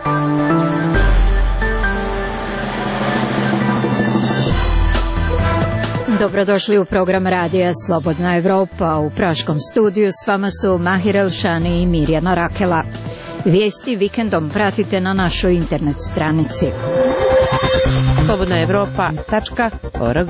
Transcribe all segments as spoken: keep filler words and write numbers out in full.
Dobrodošli u program radija Slobodna Evropa. U praškom studiju s vama su Mahir Elšani i Mirjana Rakela. Vijesti vikendom pratite na našoj internet stranici slobodna evropa tačka org.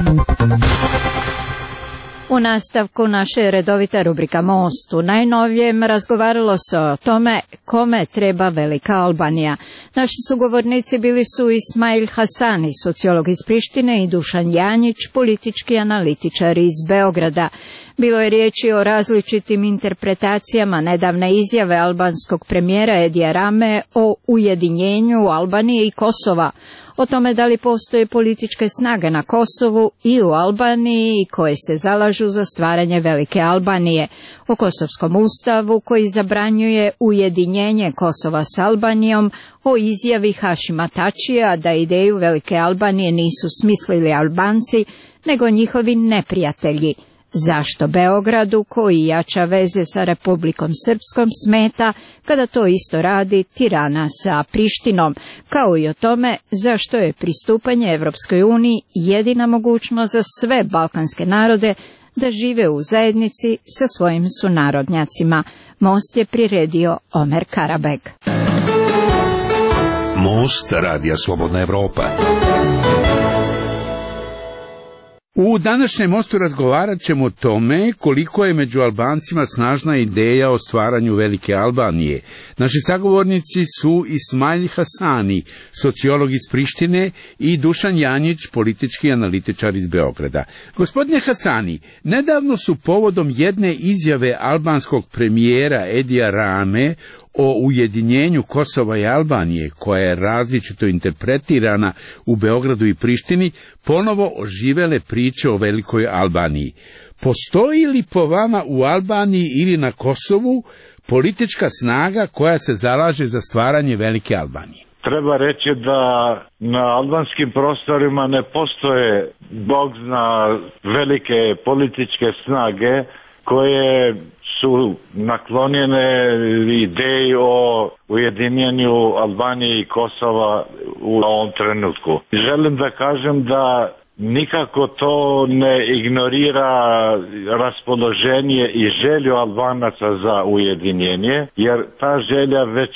U nastavku naše redovita rubrika Most. U najnovijem razgovaralo se o tome kome treba velika Albanija. Naši sugovornici bili su Ismail Hasani, sociolog iz Prištine, i Dušan Janjić, politički analitičar iz Beograda. Bilo je riječi o različitim interpretacijama nedavne izjave albanskog premijera Edija Rame o ujedinjenju Albanije i Kosova, o tome da li postoje političke snage na Kosovu i u Albaniji koje se zalažu za stvaranje velike Albanije, o kosovskom ustavu koji zabranjuje ujedinjenje Kosova s Albanijom, o izjavi Hašima Tačija da ideju velike Albanije nisu smislili Albanci, nego njihovi neprijatelji. Zašto Beogradu, koji jača veze sa Republikom Srpskom, smeta kada to isto radi Tirana sa Prištinom, kao i o tome zašto je pristupanje Evropskoj uniji jedina mogućnost za sve balkanske narode da žive u zajednici sa svojim sunarodnjacima. Most je priredio Omer Karabeg. Most radija Slobodna Evropa. U današnjem mostu razgovarat ćemo o tome koliko je među Albancima snažna ideja o stvaranju velike Albanije. Naši sagovornici su Ismail Hasani, sociolog iz Prištine, i Dušan Janjić, politički analitičar iz Beograda. Gospodine Hasani, nedavno su povodom jedne izjave albanskog premijera Edija Rame o ujedinjenju Kosova i Albanije, koja je različito interpretirana u Beogradu i Prištini, ponovo oživele priče o velikoj Albaniji. Postoji li po vama u Albaniji ili na Kosovu politička snaga koja se zalaže za stvaranje velike Albanije? Treba reći da na albanskim prostorima ne postoje, Bog zna, velike političke snage koje su naklonjene ideji o ujedinjenju Albanije i Kosova u ovom trenutku. Želim da kažem da nikako to ne ignorira raspoloženje i želju Albanaca za ujedinjenje, jer ta želja već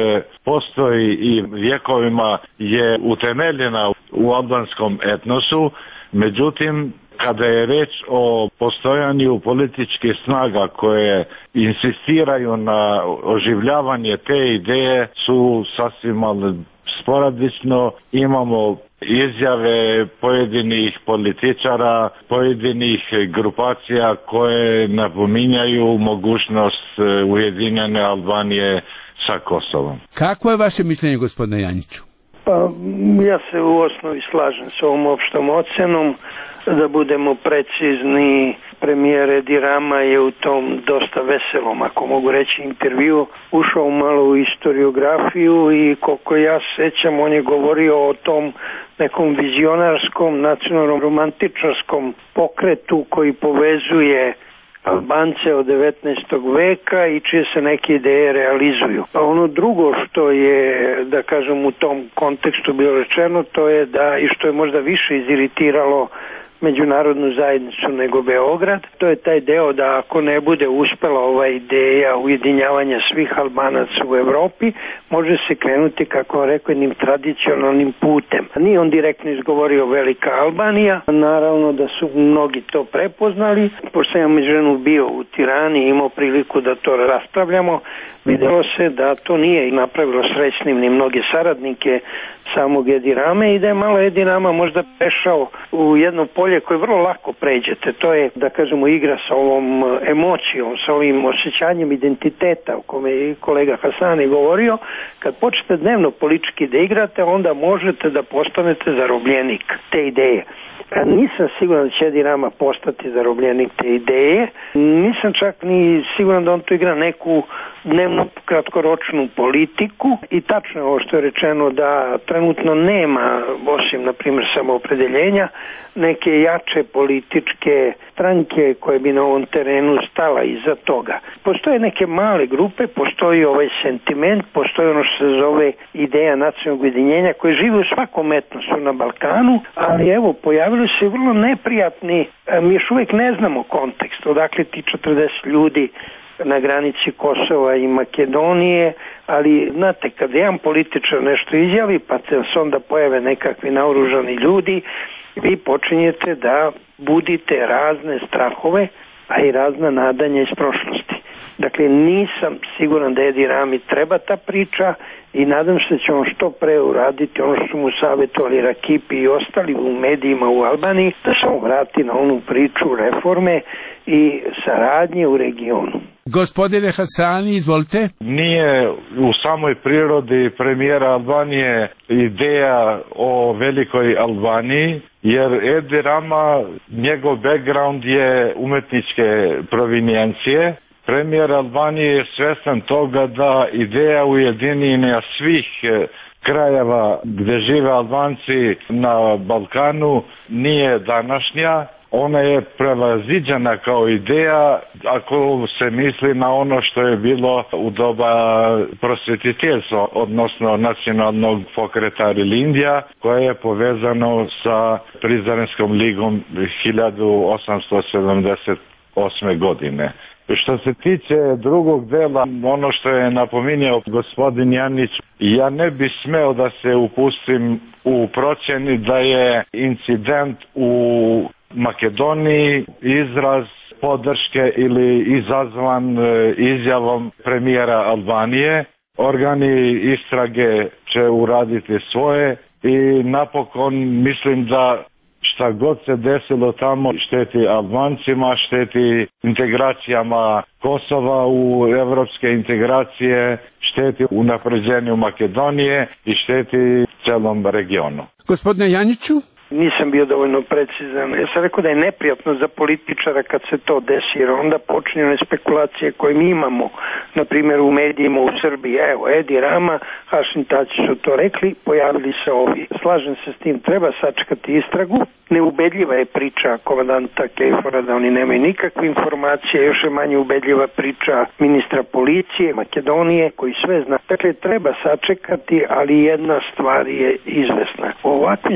postoji i vjekovima je utemeljena u albanskom etnosu. Međutim, kada je reč o postojanju političkih snaga koje insistiraju na oživljavanje te ideje, su sasvim sporadično. Imamo izjave pojedinih političara, pojedinih grupacija koje napominjaju mogućnost ujedinjene Albanije sa Kosovom. Kako je vaše mišljenje, gospodine Janjiću? Pa, ja se u osnovi slažem s ovom opštom ocenom. Da budemo precizni, premijer Edi Rama je u tom dosta veselom, ako mogu reći, intervju ušao malo u historiografiju i koliko ja sećam, on je govorio o tom nekom vizionarskom, nacionalnom romantičarskom pokretu koji povezuje Albance od devetnaestog veka i čije se neke ideje realizuju. A ono drugo što je, da kažem, u tom kontekstu bilo rečeno, to je da, i što je možda više iziritiralo međunarodnu zajednicu nego Beograd, to je taj deo da ako ne bude uspela ova ideja ujedinjavanja svih Albanaca u Evropi, može se krenuti, kako rekao, jednim tradicionalnim putem. Nije on direktno izgovorio velika Albanija, naravno da su mnogi to prepoznali. Pošto sam međuvremenu bio u Tirani i imao priliku da to raspravljamo, vidjelo se da to nije napravilo srećnim ni mnoge saradnike samog Edi Rame i da je malo Edi Rama možda prešao u jedno polje koje vrlo lako pređete. To je, da kažemo, igra sa ovom emocijom, sa ovim osjećanjem identiteta o kome je kolega Hasani govorio. Kad počnete dnevno politički da igrate, onda možete da postanete zarobljenik te ideje. Nisam siguran da će Edi Rama postati zarobljenik te ideje, Nisam čak ni siguran da on tu igra neku dnevnu kratkoročnu politiku i tačno je ovo što je rečeno da trenutno nema, osim na primjer samoopredeljenja, neke jače političke stranke koje bi na ovom terenu stala iza toga. Postoje neke male grupe, postoji ovaj sentiment, postoji ono što se zove ideja nacionalnog ujedinjenja koje žive u svakom etnosu na Balkanu, ali evo pojavili se vrlo neprijatni, mi još uvijek ne znamo kontekst, odakle ti četrdeset ljudi na granici Kosova i Makedonije, ali znate, kad jedan političar nešto izjavi, pa se onda pojave nekakvi naoružani ljudi, vi počinjete da budite razne strahove, a i razna nadanja iz prošlosti. Dakle, nisam siguran da Edi Rami treba ta priča i nadam se da će on što pre uraditi ono što mu savjetovali Rakipi i ostali u medijima u Albaniji, da se on vrati na onu priču reforme i saradnje u regionu. Gospodine Hasani, izvolite. Nije u samoj prirodi premijera Albanije ideja o velikoj Albaniji, jer Edi Rama, njegov background je umetničke provinijencije. Premijer Albanije je svjestan toga da ideja ujedinjenja svih krajeva gdje žive Albanci na Balkanu nije današnja. Ona je prevaziđena kao ideja ako se misli na ono što je bilo u doba prosvjetiteljstva, odnosno nacionalnog pokreta Rilindija, koje je povezano sa Prizrenskom ligom hiljadu osamsto sedamdeset osme. godine. Što se tiče drugog dela, ono što je napominjao gospodin Janić, ja ne bi smeo da se upustim u procjeni da je incident u Makedoniji izraz podrške ili izazvan izjavom premijera Albanije. Organi istrage će uraditi svoje i napokon mislim da šta god se desilo tamo šteti Albancima, šteti integracijama Kosova u evropske integracije, šteti unapređenju Makedonije i šteti celom regionu. Gospodine Janiću? Nisam bio dovoljno precizan. Ja sam rekao da je neprijatno za političara kad se to desi, jer onda počinju one spekulacije koje mi imamo, na primjer u medijima u Srbiji. Evo, Edi Rama, Hašim Tači su to rekli, pojavili se ovi. Slažem se s tim, treba sačekati istragu. Neubedljiva je priča komandanta Kejfora da oni nemaju nikakve informacije, još je manje ubedljiva priča ministra policije Makedonije koji sve zna. Dakle, treba sačekati, ali jedna stvar je izvesna. U ovakvim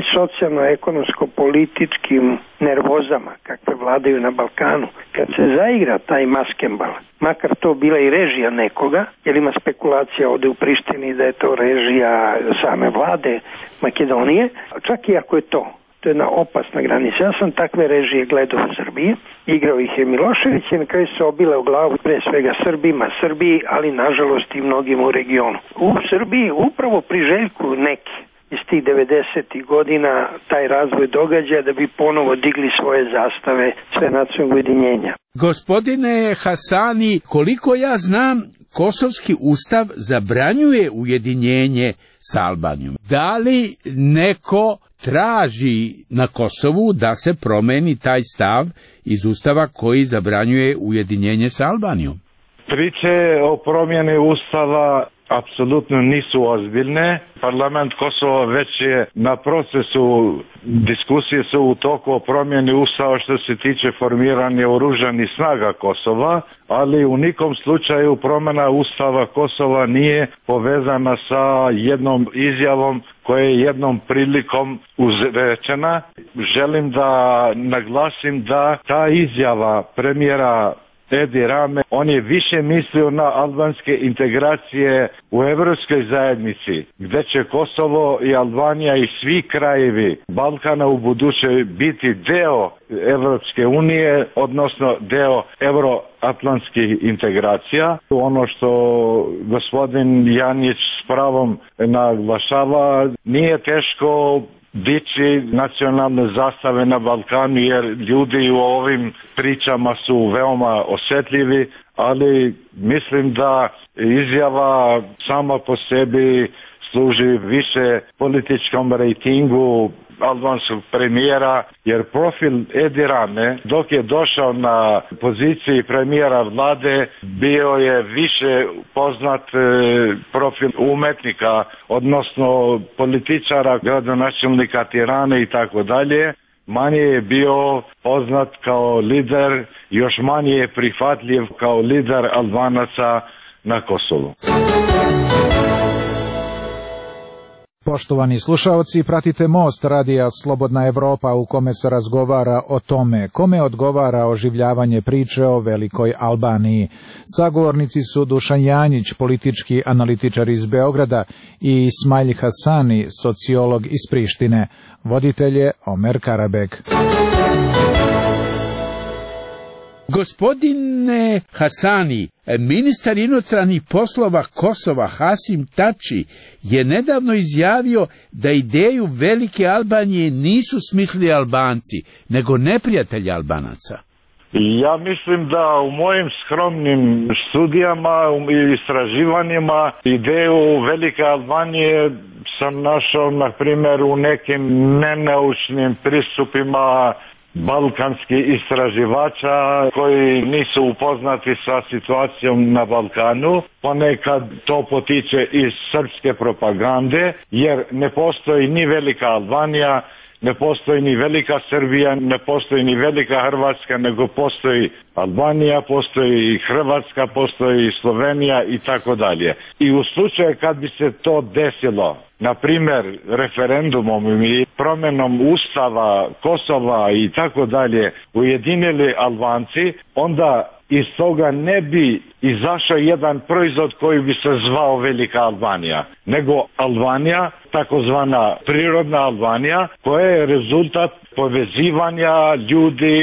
socijalno-ekonomsko-političkim nervozama kakve vladaju na Balkanu, kad se zaigra taj maskembal, makar to bila i režija nekoga, jer ima spekulacija ovde u Prištini da je to režija same vlade Makedonije, čak i ako je to, to je jedna opasna granica. Ja sam takve režije gledao u Srbiji, igrao ih je Milošević i na kraju se obile u glavu pre svega Srbima, Srbiji, ali nažalost i mnogim u regionu. U Srbiji upravo pri Željku neki iz tih devedesetih godina taj razvoj događa da bi ponovo digli svoje zastave sve nacionalnog ujedinjenja. Gospodine Hasani, koliko ja znam, Kosovski ustav zabranjuje ujedinjenje s Albanijom. Da li neko traži na Kosovu da se promeni taj stav iz ustava koji zabranjuje ujedinjenje s Albanijom? Priče o promjeni ustava apsolutno nisu ozbiljne. Parlament Kosova već je na procesu, diskusije su u toku o promjeni ustava što se tiče formiranja oružanih snaga Kosova, ali u nikom slučaju promjena ustava Kosova nije povezana sa jednom izjavom koja je jednom prilikom uzrečena. Želim da naglasim da ta izjava premijera Edi Rame, on je više mislio na albanske integracije u evropskoj zajednici, gdje će Kosovo i Albanija i svi krajevi Balkana u buduće biti deo Evropske unije, odnosno deo euroatlantskih integracija. Ono što gospodin Janić s pravom naglašava, nije teško dići nacionalne zastave na Balkanu, jer ljudi u ovim pričama su veoma osjetljivi, ali mislim da izjava sama po sebi služi više političkom rejtingu albanskog premijera, jer profil Edi Rame, dok je došao na poziciji premijera vlade, bio je više poznat profil umetnika, odnosno političara, gradonačelnika Tirane i tako dalje. Manje je bio poznat kao lider, još manje je prihvatljiv kao lider Albanaca na Kosovu. Poštovani slušaoci, pratite Most radija Slobodna Evropa u kome se razgovara o tome kome odgovara oživljavanje priče o velikoj Albaniji. Sagovornici su Dušan Janjić, politički analitičar iz Beograda, i Ismail Hasani, sociolog iz Prištine. Voditelj je Omer Karabek. Gospodine Hasani, ministar inostranih poslova Kosova Hasim Tači je nedavno izjavio da ideju velike Albanije nisu smislili Albanci, nego neprijatelji Albanaca. Ja mislim da u mojim skromnim studijama i istraživanjima ideju velike Albanije sam našao, na primjer, u nekim nenaučnim pristupima balkanskih istraživača koji nisu upoznati sa situacijom na Balkanu. Ponekad to potiče iz srpske propagande, jer ne postoji ni velika Albanija, ne postoji ni velika Srbija, ne postoji ni velika Hrvatska, nego postoji Albanija, postoji i Hrvatska, postoji i Slovenija i tako dalje. I u slučaju kad bi se to desilo, na primjer referendumom i promjenom ustava Kosova i tako dalje, ujedinili Albanci, onda iz toga ne bi izašao jedan proizvod koji bi se zvao velika Albanija, nego Albanija, takozvana prirodna Albanija, koja je rezultat povezivanja ljudi,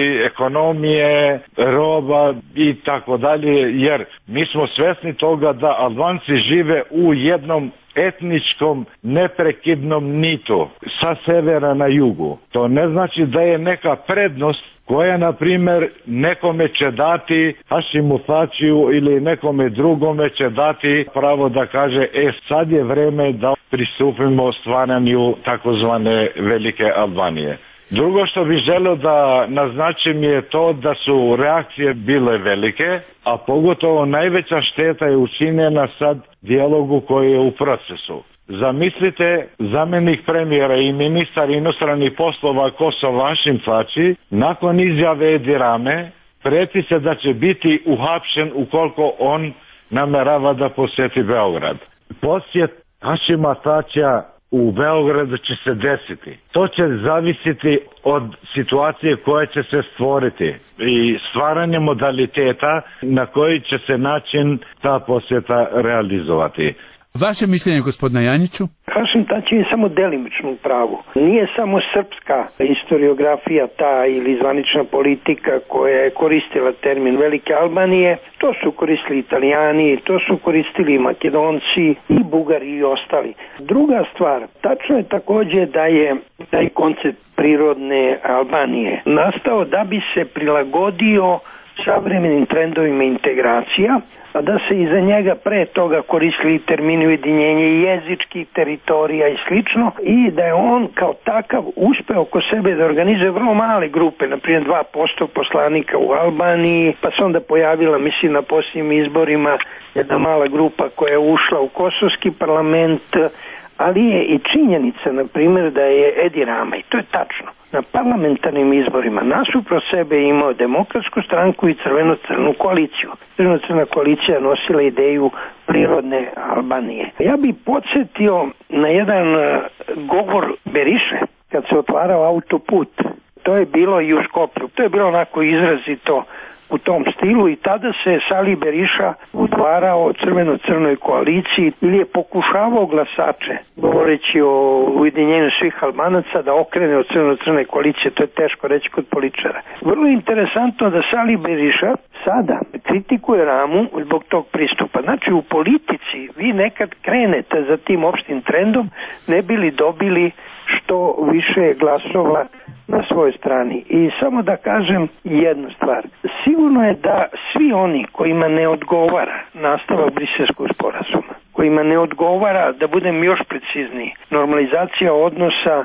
ekonomije, roba i tako dalje, jer mi smo svjesni toga da Albanci žive u jednom etničkom neprekidnom nitu sa severa na jugu. To ne znači da je neka prednost koja, na primjer, nekome će dati Hašimu Tačiju ili nekome drugome će dati pravo da kaže, e, sad je vreme da pristupimo stvaranju takozvane velike Albanije. Drugo što bih želio da naznačim je to da su reakcije bile velike, a pogotovo najveća šteta je učinjena sad dijalogu koji je u procesu. Zamislite, zamjenik premijera i ministar inostranih poslova Kosova Hašim Tači nakon izjave Edi Rame prijeti se da će biti uhapšen ukoliko on namerava da posjeti Beograd. Posjet Hašima Tačija u Beogradu će se desiti. To će zavisiti od situacije koja će se stvoriti i stvaranje modaliteta na koji će se način ta posjeta realizovati. Vaše mišljenje, gospodina Janjiću? Hašim Tači je samo delimično u pravu. Nije samo srpska historiografija ta ili zvanična politika koja je koristila termin velike Albanije. To su koristili Italijani, to su koristili Makedonci i Bugari i ostali. Druga stvar, tačno je također da je taj koncept prirodne Albanije nastao da bi se prilagodio savremenim trendovima integracija, a da se iza njega pre toga koristili termini ujedinjenja jezičkih teritorija i slično, i da je on kao takav uspeo oko sebe da organizuje vrlo male grupe, na primjer dva posto poslanika u Albaniji, pa se onda pojavila, mislim, na posljednjim izborima jedna mala grupa koja je ušla u kosovski parlament, ali je i činjenica, na primjer, da je Edi Rama, i to je tačno, na parlamentarnim izborima nasuprot sebe imao Demokratsku stranku i Crveno-crnu koaliciju. Crveno-crna koalicija nosila ideju prirodne Albanije. Ja bih podsjetio na jedan govor Beriše kad se otvarao autoput. To je bilo i u Skoplju. To je bilo onako izrazito u tom stilu i tada se Salih Beriša utvarao crveno-crnoj koaliciji ili je pokušavao glasače, govoreći o ujedinjenju svih Albanaca, da okrene od crveno-crne koalicije. To je teško reći kod političara. Vrlo interesantno da Salih Beriša sada kritikuje Ramu zbog tog pristupa. Znači, u politici vi nekad krenete za tim opštim trendom, ne bili dobili što više glasova na svojoj strani. I samo da kažem jednu stvar. Sigurno je da svi oni kojima ne odgovara nastavak Briselskog sporazuma, kojima ne odgovara, da budem još precizniji, normalizacija odnosa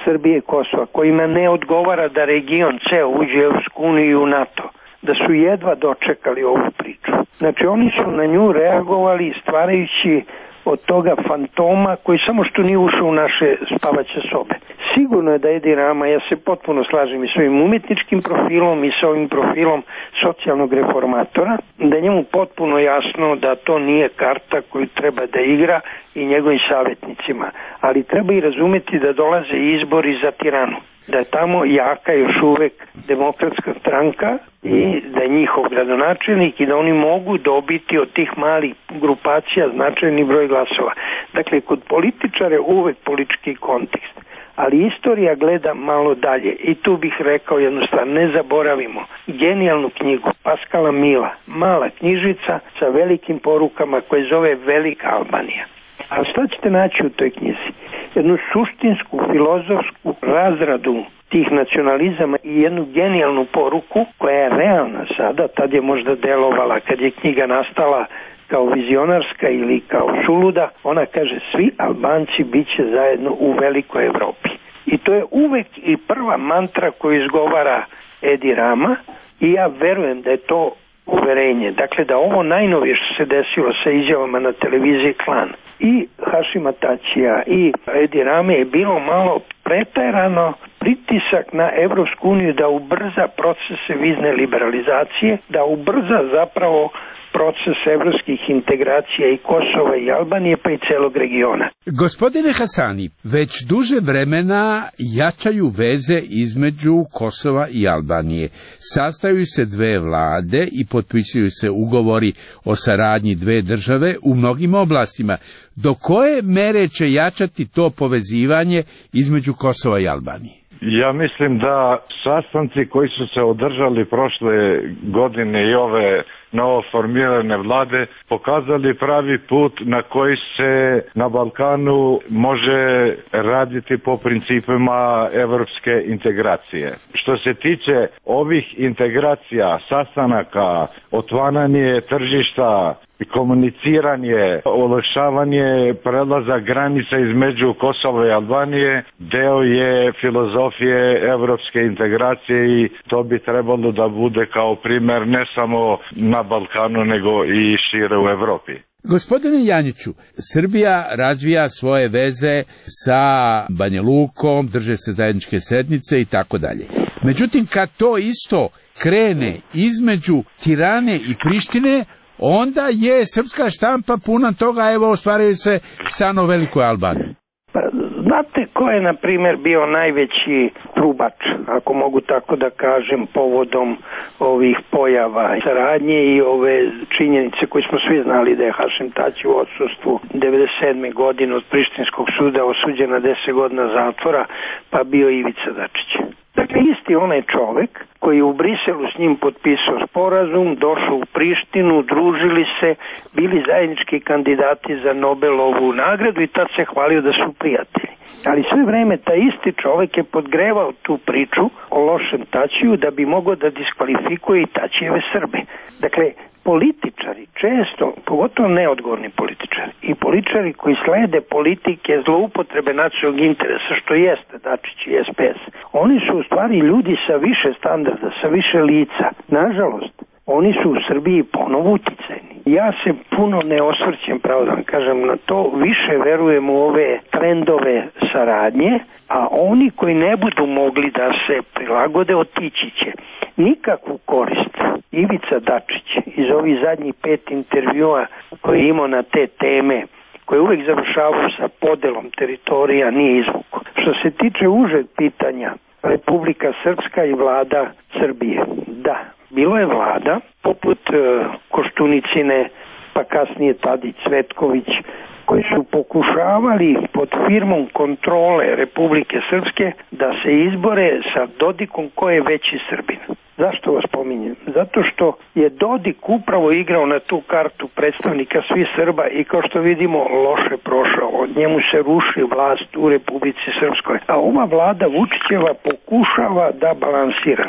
Srbije i Kosova, kojima ne odgovara da region ceo uđe u Evropsku uniju i u NATO, da su jedva dočekali ovu priču. Znači oni su na nju reagovali stvarajući od toga fantoma koji samo što nije ušao u naše spavaće sobe. Sigurno je da Edi Rama, ja se potpuno slažem i s ovim umetničkim profilom i s ovim profilom socijalnog reformatora, da je njemu potpuno jasno da to nije karta koju treba da igra i njegovim savjetnicima. Ali treba i razumeti da dolaze izbori za Tiranu, da je tamo jaka još uvek demokratska stranka i da je njihov gradonačelnik i da oni mogu dobiti od tih malih grupacija značajni broj glasova. Dakle, kod političara je uvek politički kontekst, ali istorija gleda malo dalje i tu bih rekao jednu stvar, ne zaboravimo genijalnu knjigu Paskala Mila, mala knjižica sa velikim porukama koje zove Velika Albanija. A šta ćete naći u toj knjizi? Jednu suštinsku, filozofsku razradu tih nacionalizama i jednu genijalnu poruku koja je realna sada, tad je možda delovala kad je knjiga nastala kao vizionarska ili kao suluda. Ona kaže svi Albanci bit će zajedno u velikoj Evropi. I to je uvek i prva mantra koju izgovara Edi Rama i ja verujem da je to uverenje. Dakle, da ovo najnovije što se desilo sa izjavama na televiziji Klan i Hašima Tačija i Edi Rame je bilo malo preterano pritisak na Evropsku uniju da ubrza procese vizne liberalizacije, da ubrza zapravo proces evropskih integracija i Kosova i Albanije pa i celog regiona. Gospodine Hasani, već duže vremena jačaju veze između Kosova i Albanije. Sastaju se dve vlade i potpisuju se ugovori o saradnji dve države u mnogim oblastima. Do koje mere će jačati to povezivanje između Kosova i Albanije? Ja mislim da sastanci koji su se održali prošle godine i ove novoformirane vlade pokazali pravi put na koji se na Balkanu može raditi po principima evropske integracije. Što se tiče ovih integracija, sastanaka, otvaranje tržišta, komuniciranje, olakšavanje prelaza granica između Kosova i Albanije deo je filozofije evropske integracije i to bi trebalo da bude kao primer ne samo na Balkanu nego i šire u Evropi. Gospodine Janjiću, Srbija razvija svoje veze sa Banja Lukom, drže se zajedničke sednice i tako dalje. Međutim, kad to isto krene između Tirane i Prištine, onda je srpska štampa puna toga, evo, ostvaraju se san o Velikoj Albaniji. Pa, znate ko je, na primjer, bio najveći trubač, ako mogu tako da kažem, povodom ovih pojava saradnje i ove činjenice koje smo svi znali da je Hašim Tači u odsustvu devedeset sedme godine od Prištinskog suda osuđen na deset godina zatvora, pa bio Ivica Dačić. Dakle, isti onaj čovek koji je u Briselu s njim potpisao sporazum, došao u Prištinu, družili se, bili zajednički kandidati za Nobelovu nagradu i tad se hvalio da su prijatelji. Ali sve vreme taj isti čovek je podgrevao tu priču o lošem Tačiju da bi mogao da diskvalifikuje i Tačijeve Srbe. Dakle, političari često, pogotovo neodgovorni političari i političari koji slede politike zloupotrebe nacionalnog interesa, što jeste Dačić i S P S, oni su u stvari ljudi sa više standarda, sa više lica. Nažalost, oni su u Srbiji ponovo uticajni. Ja se puno ne osvrćem, pravo da vam kažem, na to, više verujem u ove trendove saradnje, a oni koji ne budu mogli da se prilagode, otići će. Nikakvu korist Ivica Dačić iz ovih zadnjih pet intervjua koje je imao na te teme, koje uvek završavaju sa podelom teritorija, nije izvuko. Što se tiče užeg pitanja, Republika Srpska i vlada Srbije, da, bilo je vlada poput e, Koštunicine, pa kasnije Tadić, Cvetković, koji su pokušavali pod firmom kontrole Republike Srpske da se izbore sa Dodikom ko je veći Srbin. Zašto vas pominjem? Zato što je Dodik upravo igrao na tu kartu predstavnika svih Srba i kao što vidimo loše prošao. Od njemu se ruši vlast u Republici Srpskoj. A ova vlada Vučićeva pokušava da balansira.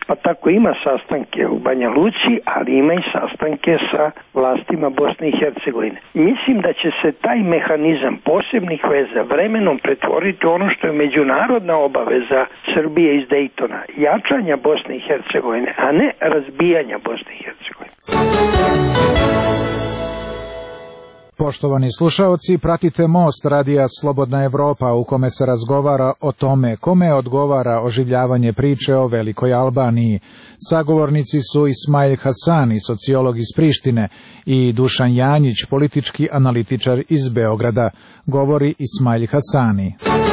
pa tako ima sastanke u Banja Luci, ali ima i sastanke sa vlastima Bosne i Hercegovine. Mislim da će se taj mehanizam posebnih veza vremenom pretvoriti ono što je međunarodna obaveza Srbije iz Dejtona, jačanja Bosne i Hercegovine, a ne razbijanja Bosne i Hercegovine. Poštovani slušaoci, pratite Most radija Slobodna Evropa u kome se razgovara o tome kome odgovara oživljavanje priče o Velikoj Albaniji. Sagovornici su Ismail Hasani, sociolog iz Prištine, i Dušan Janjić, politički analitičar iz Beograda. Govori Ismail Hasani.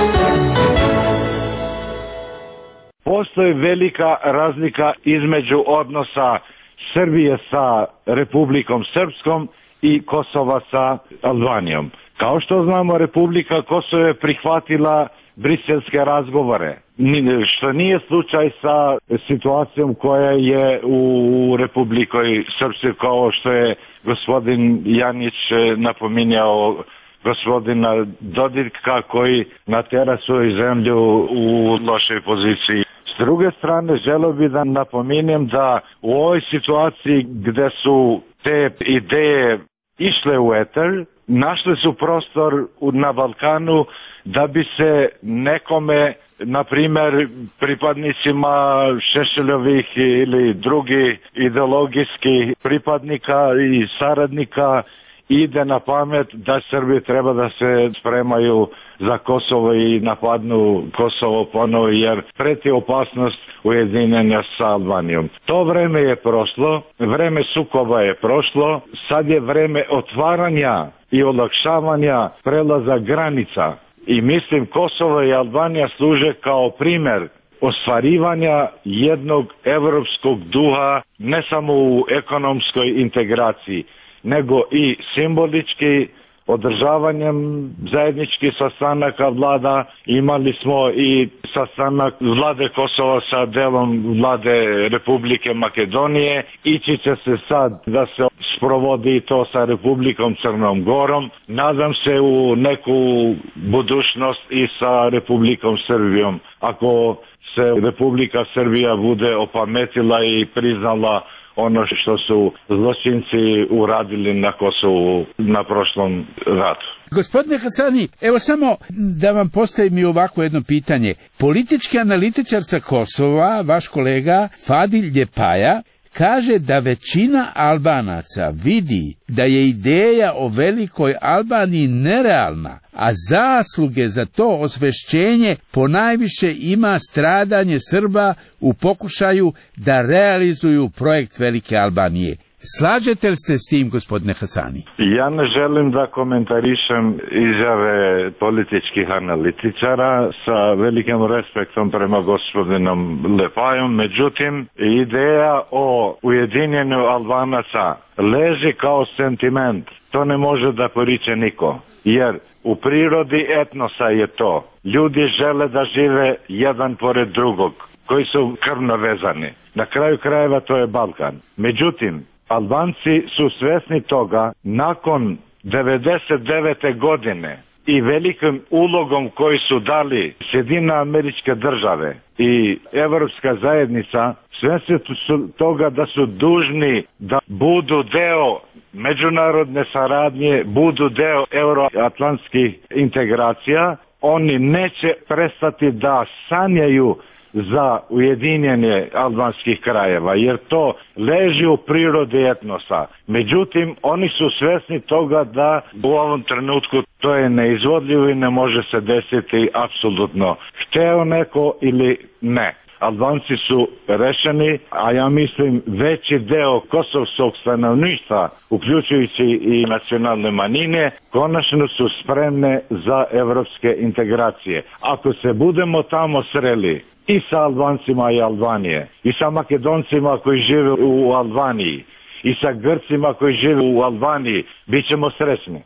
Postoji velika razlika između odnosa Srbije sa Republikom Srpskom i Kosova sa Albanijom. Kao što znamo, Republika Kosovo je prihvatila briselske razgovore, što nije slučaj sa situacijom koja je u Republikoj Srpskoj, kao što je gospodin Janić napominjao gospodina Dodika, koji natera svoju zemlju u lošoj poziciji. S druge strane, želeo bi da napominem da u ovoj situaciji gde su te ideje išle u eter, našli su prostor na Balkanu da bi se nekome, na primjer pripadnicima Šešeljovih ili drugih ideologijskih pripadnika i saradnika, ide na pamet da Srbi treba da se spremaju za Kosovo i napadnu Kosovo ponovo, jer preti opasnost ujedinjenja sa Albanijom. To vreme je prošlo, vreme sukoba je prošlo, sad je vreme otvaranja i olakšavanja prelaza granica. I mislim Kosovo i Albanija služe kao primer ostvarivanja jednog evropskog duha, ne samo u ekonomskoj integraciji, nego i simbolički održavanjem zajedničkih sastanaka vlada. Imali smo i sastanak vlade Kosova sa delom vlade Republike Makedonije. Ići će se sad da se sprovodi to sa Republikom Crnom Gorom. Nadam se u neku budućnost i sa Republikom Srbijom. Ako se Republika Srbija bude opametila i priznala ono što su zločinci uradili na Kosovu na prošlom ratu. Gospodine Hasani, evo samo da vam postavim i ovako jedno pitanje. Politički analitičar sa Kosova, vaš kolega Fadil Ljepaja, kaže da većina Albanaca vidi da je ideja o Velikoj Albaniji nerealna, a zasluge za to osvešćenje ponajviše ima stradanje Srba u pokušaju da realizuju projekt Velike Albanije. Slažete li se s tim, gospodine Hasani? Ja ne želim da komentarišem izjave političkih analitičara, sa velikim respektom prema gospodinom Lepajom. Međutim, ideja o ujedinjenju Albanaca leži kao sentiment. To ne može da poriče niko, jer u prirodi etnosa je to. Ljudi žele da žive jedan pored drugog, koji su krvno vezani. Na kraju krajeva to je Balkan. Međutim, Albanci su svesni toga nakon devedeset devete godine i velikim ulogom koji su dali Sjedinjene Američke Države i Evropska zajednica, svesni su toga da su dužni da budu deo međunarodne saradnje, budu deo euroatlantskih integracija. Oni neće prestati da sanjaju za ujedinjenje albanskih krajeva, jer to leži u prirodi etnosa. Međutim, oni su svesni toga da u ovom trenutku to je neizvodljivo i ne može se desiti apsolutno, hteo neko ili ne. Albanci su rešeni, a ja mislim veći deo kosovskog stanovništva, uključujući i nacionalne manjine, konačno su spremne za evropske integracije. Ako se budemo tamo sreli i sa Albancima i Albanije, i sa Makedoncima koji žive u Albaniji, i sa Grcima koji žive u Albaniji, bit ćemo srećni.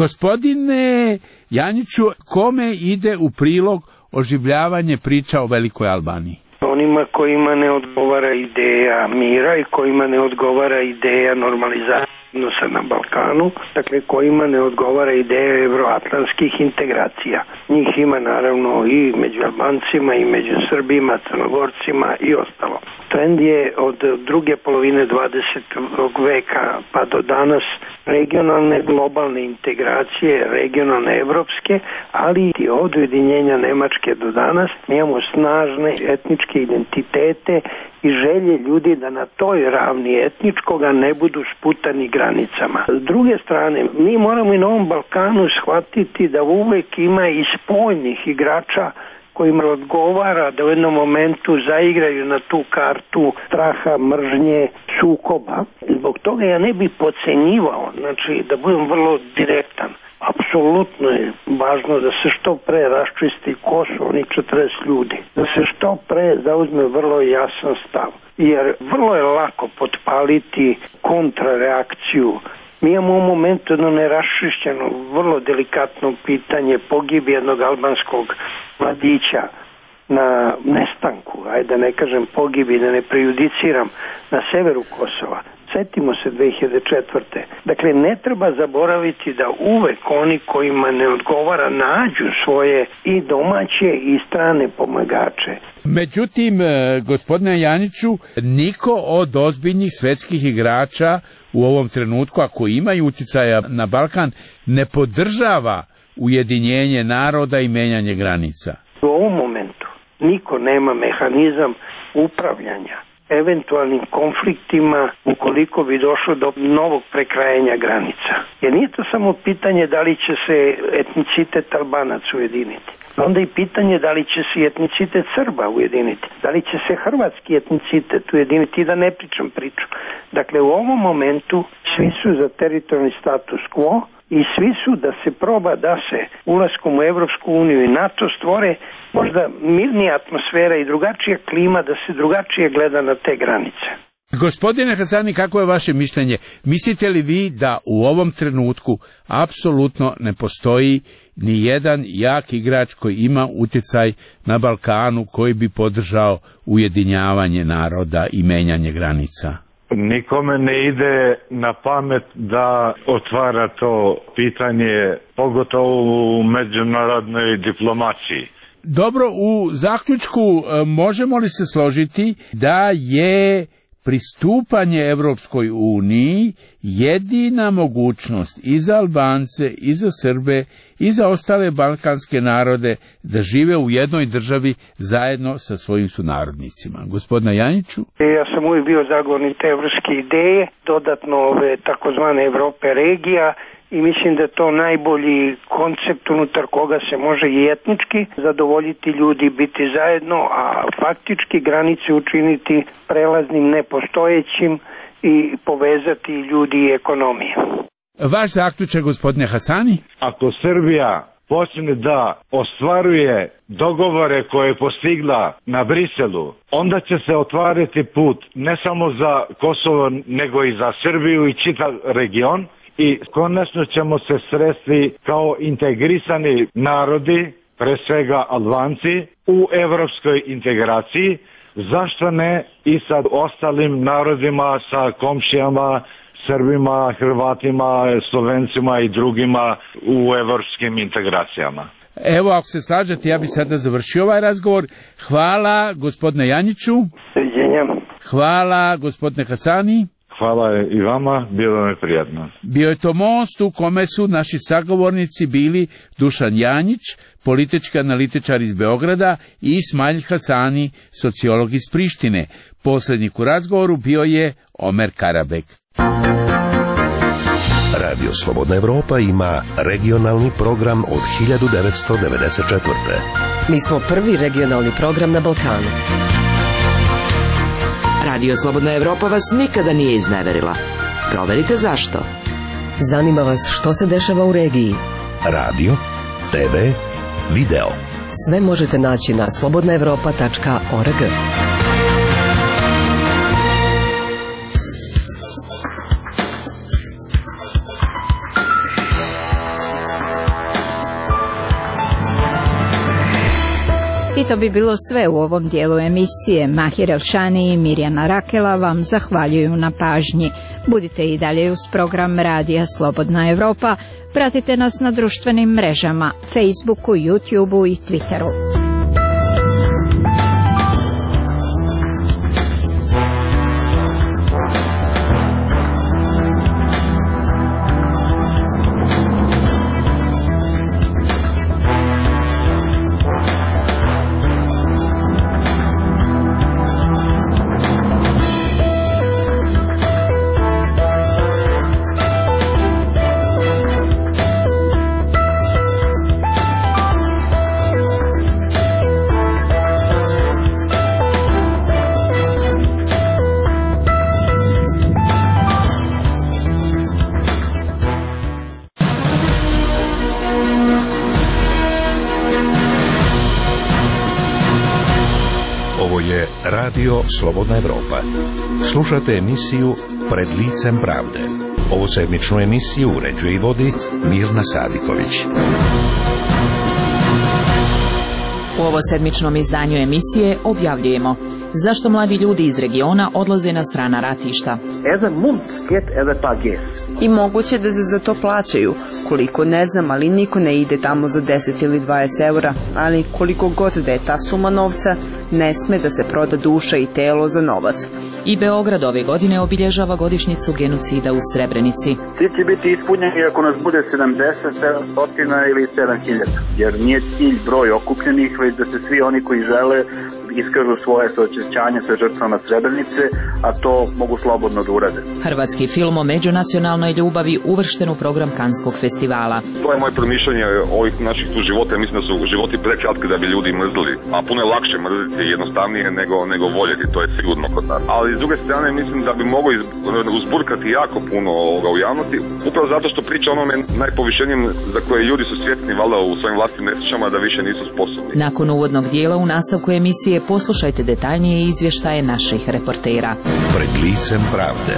Gospodine Janjiću, kome ide u prilog oživljavanje priča o Velikoj Albaniji? Onima kojima ne odgovara ideja mira i kojima ne odgovara ideja normalizacije odnosa na Balkanu. Balkanu, dakle kojima ne odgovara ideja evroatlantskih integracija. Njih ima naravno i među Albancima i među Srbima, Crnogorcima i ostalo. Trend je od druge polovine dvadesetog veka pa do danas regionalne globalne integracije, regionalne evropske, ali i od ujedinjenja Nemačke do danas imamo snažne etničke identitete i želje ljudi da na toj ravni etničkoga ne budu sputani granicama. S druge strane, mi moramo i na ovom Balkanu shvatiti da uvek ima i spoljnih igrača kojima odgovara da u jednom momentu zaigraju na tu kartu straha, mržnje, sukoba. Zbog toga ja ne bih podcenjivao, znači da budem vrlo direktan. Apsolutno je važno da se što pre raščisti ko su oni četrdeset ljudi, da se što pre zauzme vrlo jasan stav, jer vrlo je lako potpaliti kontrareakciju. Mi imamo u momentu jedno neraščišćeno, vrlo delikatno pitanje pogibi jednog albanskog mladića na nestanku, ajde da ne kažem pogibi, da ne prejudiciram, na severu Kosova. Setimo se dve hiljade četvrte. Dakle, ne treba zaboraviti da uvek oni kojima ne odgovara nađu svoje i domaće i strane pomagače. Međutim, gospodine Janiću, niko od ozbiljnih svetskih igrača u ovom trenutku, ako imaju uticaja na Balkan, ne podržava ujedinjenje naroda i menjanje granica. U ovom momentu niko nema mehanizam upravljanja eventualnim konfliktima ukoliko bi došlo do novog prekrajanja granica. Jer nije to samo pitanje da li će se etnicitet Albanac ujediniti. Onda i pitanje da li će se etnicitet Srba ujediniti. Da li će se hrvatski etnicitet ujediniti, i da ne pričam priču. Dakle, u ovom momentu svi su za teritorijalni status quo i svi su da se proba da se ulaskom u Evropsku uniju i NATO stvore možda mirnija atmosfera i drugačija klima, da se drugačije gleda na te granice. Gospodine Hasani, kako je vaše mišljenje? Mislite li vi da u ovom trenutku apsolutno ne postoji ni jedan jak igrač koji ima utjecaj na Balkanu koji bi podržao ujedinjavanje naroda i menjanje granica? Nikome ne ide na pamet da otvara to pitanje, pogotovo u međunarodnoj diplomaciji. Dobro, u zaključku možemo li se složiti da je pristupanje Evropskoj uniji jedina mogućnost i za Albance, i za Srbe, i za ostale balkanske narode da žive u jednoj državi zajedno sa svojim sunarodnicima? Gospodine Janiću? Ja sam uvijek bio zagovornik te evropske ideje, dodatno ove takozvane Evrope regija, i mislim da je to najbolji koncept unutar koga se može i etnički zadovoljiti ljudi, biti zajedno, a faktički granice učiniti prelaznim, nepostojećim i povezati ljudi i ekonomije. Vaš zaključak, gospodine Hasani? Ako Srbija počne da ostvaruje dogovore koje je postigla na Briselu, onda će se otvarati put ne samo za Kosovo, nego i za Srbiju i čitav region, i konačno ćemo se sresti kao integrisani narodi, pre svega Albanci, u evropskoj integraciji. Zašto ne i sa ostalim narodima, sa komšijama, Srbima, Hrvatima, Slovencima i drugima u evropskim integracijama. Evo, ako se slažete, ja bih sada završio ovaj razgovor. Hvala gospodine Janiću. Doviđenja. Hvala gospodine Hasani. Hvala i vama, bilo mi prijatno. Bio je to most u kome su naši sagovornici bili Dušan Janjić, politički analitičar iz Beograda, i Ismail Hasani, sociolog iz Prištine. Poslednjik u razgovoru bio je Omer Karabek. Radio Slobodna Evropa ima regionalni program od hiljadu devetsto devedeset četvrte. Mi smo prvi regionalni program na Balkanu. Radio Slobodna Evropa vas nikada nije izneverila. Proverite zašto. Zanima vas što se dešava u regiji. Radio, te ve, video. Sve možete naći na slobodna evropa tačka org. I to bi bilo sve u ovom dijelu emisije. Mahir Elšani i Mirjana Rakela vam zahvaljuju na pažnji. Budite i dalje uz program Radija Slobodna Evropa. Pratite nas na društvenim mrežama, Facebooku, YouTubeu i Twitteru. Radio Slobodna Evropa. Slušate emisiju Pred licem pravde. Ovu sedmičnu emisiju uređuje i vodi Mirna Sadiković. U ovo sedmičnom izdanju emisije objavljujemo zašto mladi ljudi iz regiona odlaze na strana ratišta. I moguće da se za to plaćaju. Koliko ne znam, ali niko ne ide tamo za deset ili dvadeset eura. Ali koliko god da je ta suma novca, ne sme da se proda duša i telo za novac. I Beograd ove godine obilježava godišnjicu genocida u Srebrenici. Cilj će biti ispunjen ako nas bude sedamdeset, sedamsto ili sedam hiljada. Jer nije cilj broj okupljenih, već da se svi oni koji žele iskažu svoje saočećanje sa žrtvama Srebrenice, a to mogu slobodno da urade. Hrvatski film o međunacionalnoj ljubavi uvršten u program Kanskog festivala. To je moje promišljanje ovih naših tu života. Mislim da su životi prekratki da bi ljudi mrzili, a puno je lakše mrziti jednostavnije nego, nego voljeti, to je sigurno kod nas. Ali s druge strane mislim da bi mogao uzburkati jako puno ovoga u javnosti, upravo zato što priča onome najpovišenijem za koje ljudi su svjesni valjda u svojim vlastnim nesrećama da više nisu sposobni. Nakon uvodnog dijela u nastavku emisije poslušajte detaljnije izvještaje naših reportera. Pred licem pravde.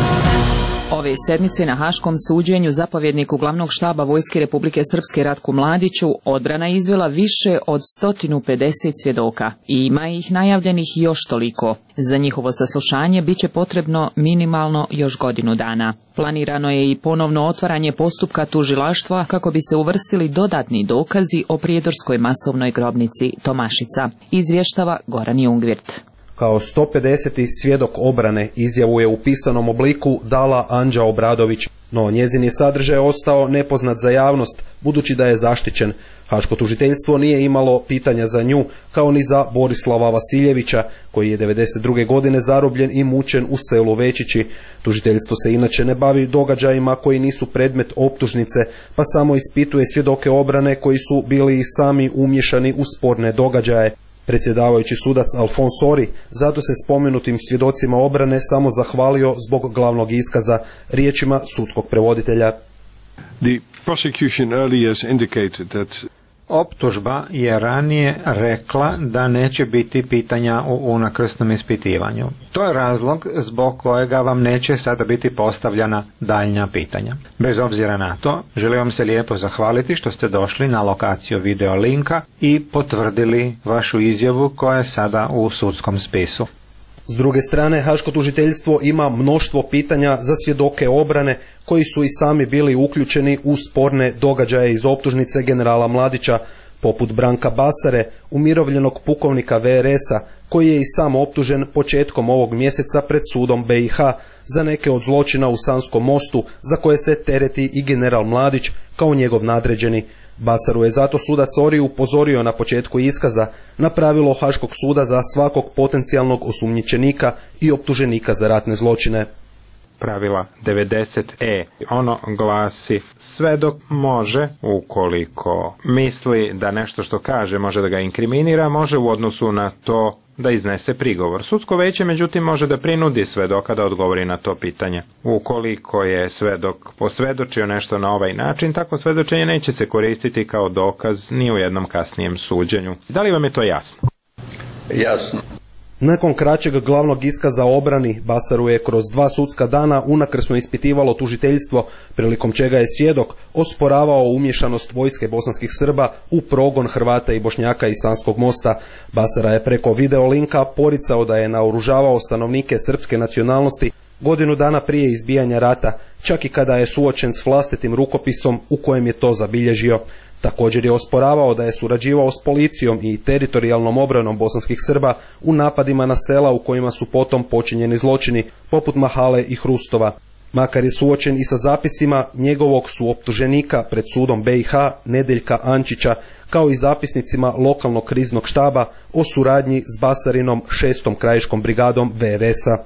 Ove sedmice na Haškom suđenju zapovjedniku glavnog štaba Vojske Republike Srpske Ratku Mladiću odbrana izvela više od sto pedeset svjedoka i ima ih najavljenih još toliko. Za njihovo saslušanje bit će potrebno minimalno još godinu dana. Planirano je i ponovno otvaranje postupka tužilaštva kako bi se uvrstili dodatni dokazi o prijedorskoj masovnoj grobnici Tomašica, izvještava Goran Jungvirt. Kao sto pedeseti svjedok obrane izjavu je u pisanom obliku dala Anđa Obradović, no njezin je sadržaj ostao nepoznat za javnost, budući da je zaštićen. Haško tužiteljstvo nije imalo pitanja za nju, kao ni za Borislava Vasiljevića, koji je devedeset druge godine zarobljen i mučen u selu Večići. Tužiteljstvo se inače ne bavi događajima koji nisu predmet optužnice, pa samo ispituje svjedoke obrane koji su bili i sami umješani u sporne događaje. Predsjedavajući sudac Alfons Sori zato se spomenutim svjedocima obrane samo zahvalio zbog glavnog iskaza, riječima sudskog prevoditelja. The prosecution earlier has indicated that Optužba je ranije rekla da neće biti pitanja u unakrsnom ispitivanju. To je razlog zbog kojega vam neće sada biti postavljana daljnja pitanja. Bez obzira na to, želim vam se lijepo zahvaliti što ste došli na lokaciju video linka i potvrdili vašu izjavu koja je sada u sudskom spisu. S druge strane, Haško tužiteljstvo ima mnoštvo pitanja za svjedoke obrane koji su i sami bili uključeni u sporne događaje iz optužnice generala Mladića, poput Branka Basare, umirovljenog pukovnika ve er es-a, koji je i sam optužen početkom ovog mjeseca pred sudom be i ha za neke od zločina u Sanskom mostu, za koje se tereti i general Mladić kao njegov nadređeni. Basaru je zato sudac Ori upozorio na početku iskaza na pravilo Haškog suda za svakog potencijalnog osumnjičenika i optuženika za ratne zločine. Pravila devedeset e. Ono glasi: svedok može, ukoliko misli da nešto što kaže može da ga inkriminira, može u odnosu na to da iznese prigovor. Sudsko veće, međutim, može da prinudi svedoka da odgovori na to pitanje. Ukoliko je svedok posvedočio nešto na ovaj način, takvo svedočenje neće se koristiti kao dokaz ni u jednom kasnijem suđenju. Da li vam je to jasno? Jasno. Nakon kraćeg glavnog iskaza o obrani, Basaru je kroz dva sudska dana unakrsno ispitivalo tužiteljstvo, prilikom čega je svjedok osporavao umješanost vojske bosanskih Srba u progon Hrvata i Bošnjaka iz Sanskog mosta. Basara je preko videolinka poricao da je naoružavao stanovnike srpske nacionalnosti godinu dana prije izbijanja rata, čak i kada je suočen s vlastitim rukopisom u kojem je to zabilježio. Također je osporavao da je surađivao s policijom i teritorijalnom obranom bosanskih Srba u napadima na sela u kojima su potom počinjeni zločini, poput Mahale i Hrustova. Makar je suočen i sa zapisima njegovog suoptuženika pred sudom B i H Nedeljka Ančića, kao i zapisnicima lokalnog kriznog štaba o suradnji s Basarinom šestom krajiškom brigadom V R S-a.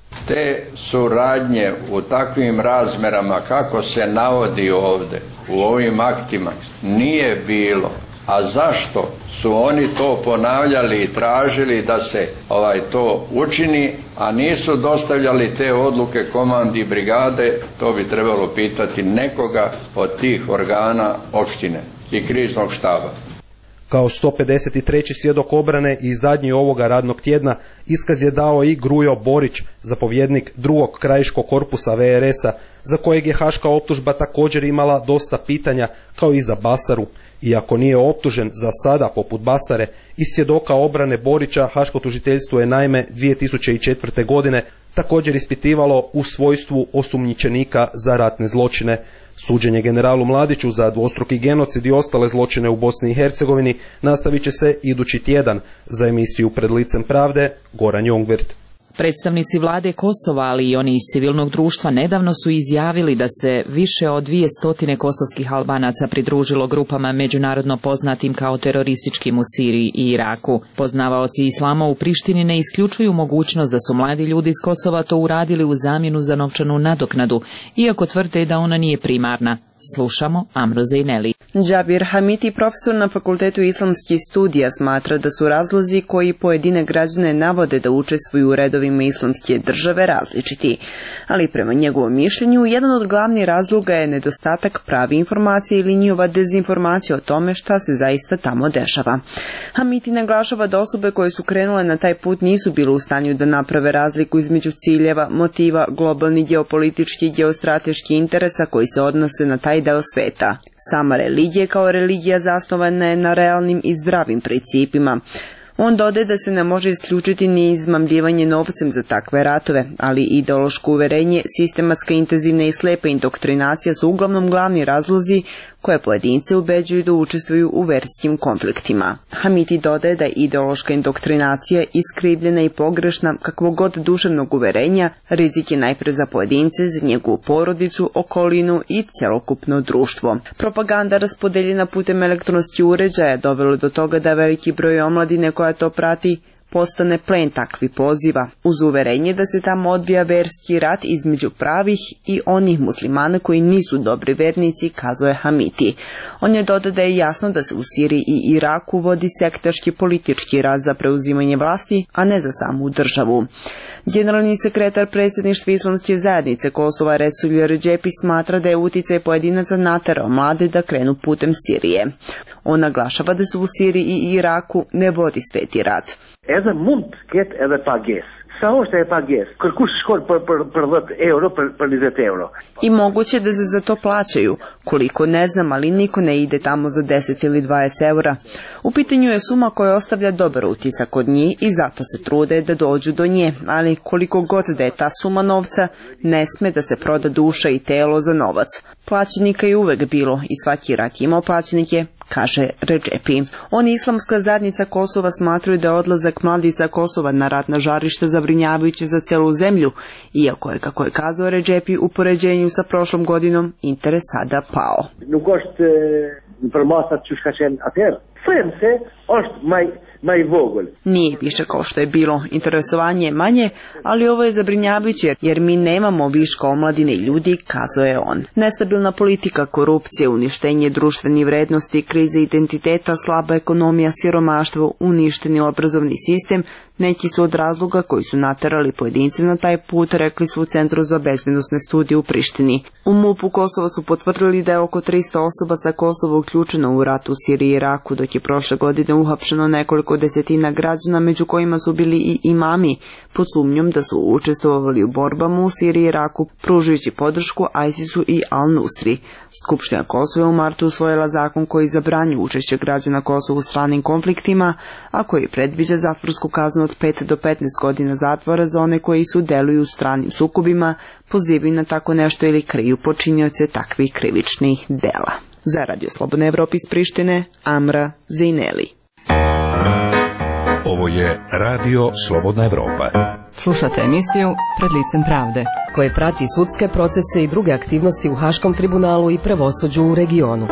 Te suradnje u takvim razmerama kako se navodi ovdje u ovim aktima nije bilo. A zašto su oni to ponavljali i tražili da se ovaj to učini, a nisu dostavljali te odluke komandi brigade, to bi trebalo pitati nekoga od tih organa opštine i kriznog štaba. Kao sto pedeset treći svjedok obrane i zadnji ovoga radnog tjedna iskaz je dao i Grujo Borić, zapovjednik drugog krajiškog korpusa V R S-a, za kojeg je haška optužba također imala dosta pitanja, kao i za Basaru. Iako nije optužen za sada poput Basare, iz svjedoka obrane Borića haško tužiteljstvo je naime dvije tisuće četvrte. godine također ispitivalo u svojstvu osumnjičenika za ratne zločine. Suđenje generalu Mladiću za dvostruki genocid i ostale zločine u Bosni i Hercegovini nastavit će se idući tjedan. Za emisiju Pred licem pravde, Goran Jongvirt. Predstavnici vlade Kosova, ali i oni iz civilnog društva, nedavno su izjavili da se više od dvije stotine kosovskih Albanaca pridružilo grupama međunarodno poznatim kao terorističkim u Siriji i Iraku. Poznavaoci islama u Prištini ne isključuju mogućnost da su mladi ljudi iz Kosova to uradili u zamjenu za novčanu nadoknadu, iako tvrde da ona nije primarna. Slušamo Amro Zejneli. Džabir Hamiti, profesor na Fakultetu islamskih studija, smatra da su razlozi koji pojedine građane navode da učestvuju u redovima islamske države različiti. Ali prema njegovom mišljenju, jedan od glavnih razloga je nedostatak pravi informacije ili njihova dezinformacija o tome šta se zaista tamo dešava. Hamiti naglašava da osobe koje su krenule na taj put nisu bile u stanju da naprave razliku između ciljeva, motiva, globalnih geopolitičkih i geostrateških interesa koji se odnose na taj deo sveta. Sama religija kao religija zasnovana je na realnim i zdravim principima. On dodaje da se ne može isključiti ni izmamljivanje novcem za takve ratove, ali ideološko uverenje, sistematska, intenzivna i slepa indoktrinacija su uglavnom glavni razlozi koje pojedince ubeđuju da učestvuju u verskim konfliktima. Hamiti dodaje da je ideološka indoktrinacija iskrivljena i pogrešna kakvog god duševnog uverenja, rizik je najpre za pojedince, za njegovu porodicu, okolinu i celokupno društvo. Propaganda raspodeljena putem elektronskih uređaja dovelo do toga da veliki broj omladine koja to prati postane plen takvi poziva, uz uverenje da se tamo odvija verski rat između pravih i onih muslimana koji nisu dobri vernici, kazuje Hamiti. On je dodao da je jasno da se u Siriji i Iraku vodi sektaški politički rat za preuzimanje vlasti, a ne za samu državu. Generalni sekretar predsjedništva Islamske zajednice Kosova Resulje Redžepi smatra da je uticaj pojedinaca naterao mlade da krenu putem Sirije. On naglašava da se u Siriji i Iraku ne vodi sveti rat. Edhe mund të ketë edhe pagesë. Sa është e pagesë? Kërkush shkon për për për dhjetë euro, për për njëzet euro. I moguće da se za to plaćaju. Koliko ne znam, ali niko ne ide tamo za deset ili dvadeset eura. U pitanju je suma koja ostavlja dobar utisak kod njih i zato se trude da dođu do nje, ali koliko god da je ta suma novca, ne sme da se proda duša i telo za novac. Plaćenika je uvek bilo i svaki rat imao plaćenike, kaže Redžepi. Oni islamska zajednica Kosova smatraju da je odlazak mladica Kosova na ratna žarišta zabrinjavajuće za celu zemlju, iako je, kako je kazao Redžepi, u poređenju sa prošlom godinom interes sada pao. Nuk është informata që shka qenë atëherë. Them se është maj maj vogël. Nije više kao što je bilo, interesovanje je manje, ali ovo je zabrinjavajuće jer mi nemamo viška omladine i ljudi, kazuje on. Nestabilna politika, korupcija, uništenje društvenih vrednosti, krize identiteta, slaba ekonomija, siromaštvo, uništeni obrazovni sistem, neki su od razloga koji su naterali pojedince na taj put, rekli su u Centru za bezbednosne studije u Prištini. U MUP-u Kosova su potvrdili da je oko tristo osoba sa Kosova uključeno u rat u Siriji i Iraku, dok je prošle godine uhapšeno nekoliko desetina građana, među kojima su bili i imami, pod sumnjom da su učestvovali u borbama u Siriji i Iraku, pružujući podršku ISIS-u i Al-Nusri. Skupština Kosova je u martu usvojila zakon koji zabranjuje učešće građana Kosova u stranim konfliktima, a koji predviđa zatvorsku kaznu od od pet do petnaest godina zatvora za one koji su deluju u stranim sukobima, pozivaju na tako nešto ili kriju počinioce takvih krivičnih dela. Za Radio Slobodna Evropa iz Prištine, Amra Zejneli. Ovo je Radio Slobodna Evropa. Slušate emisiju Pred licem pravde, koje prati sudske procese i druge aktivnosti u Haškom tribunalu i pravosuđu u regionu.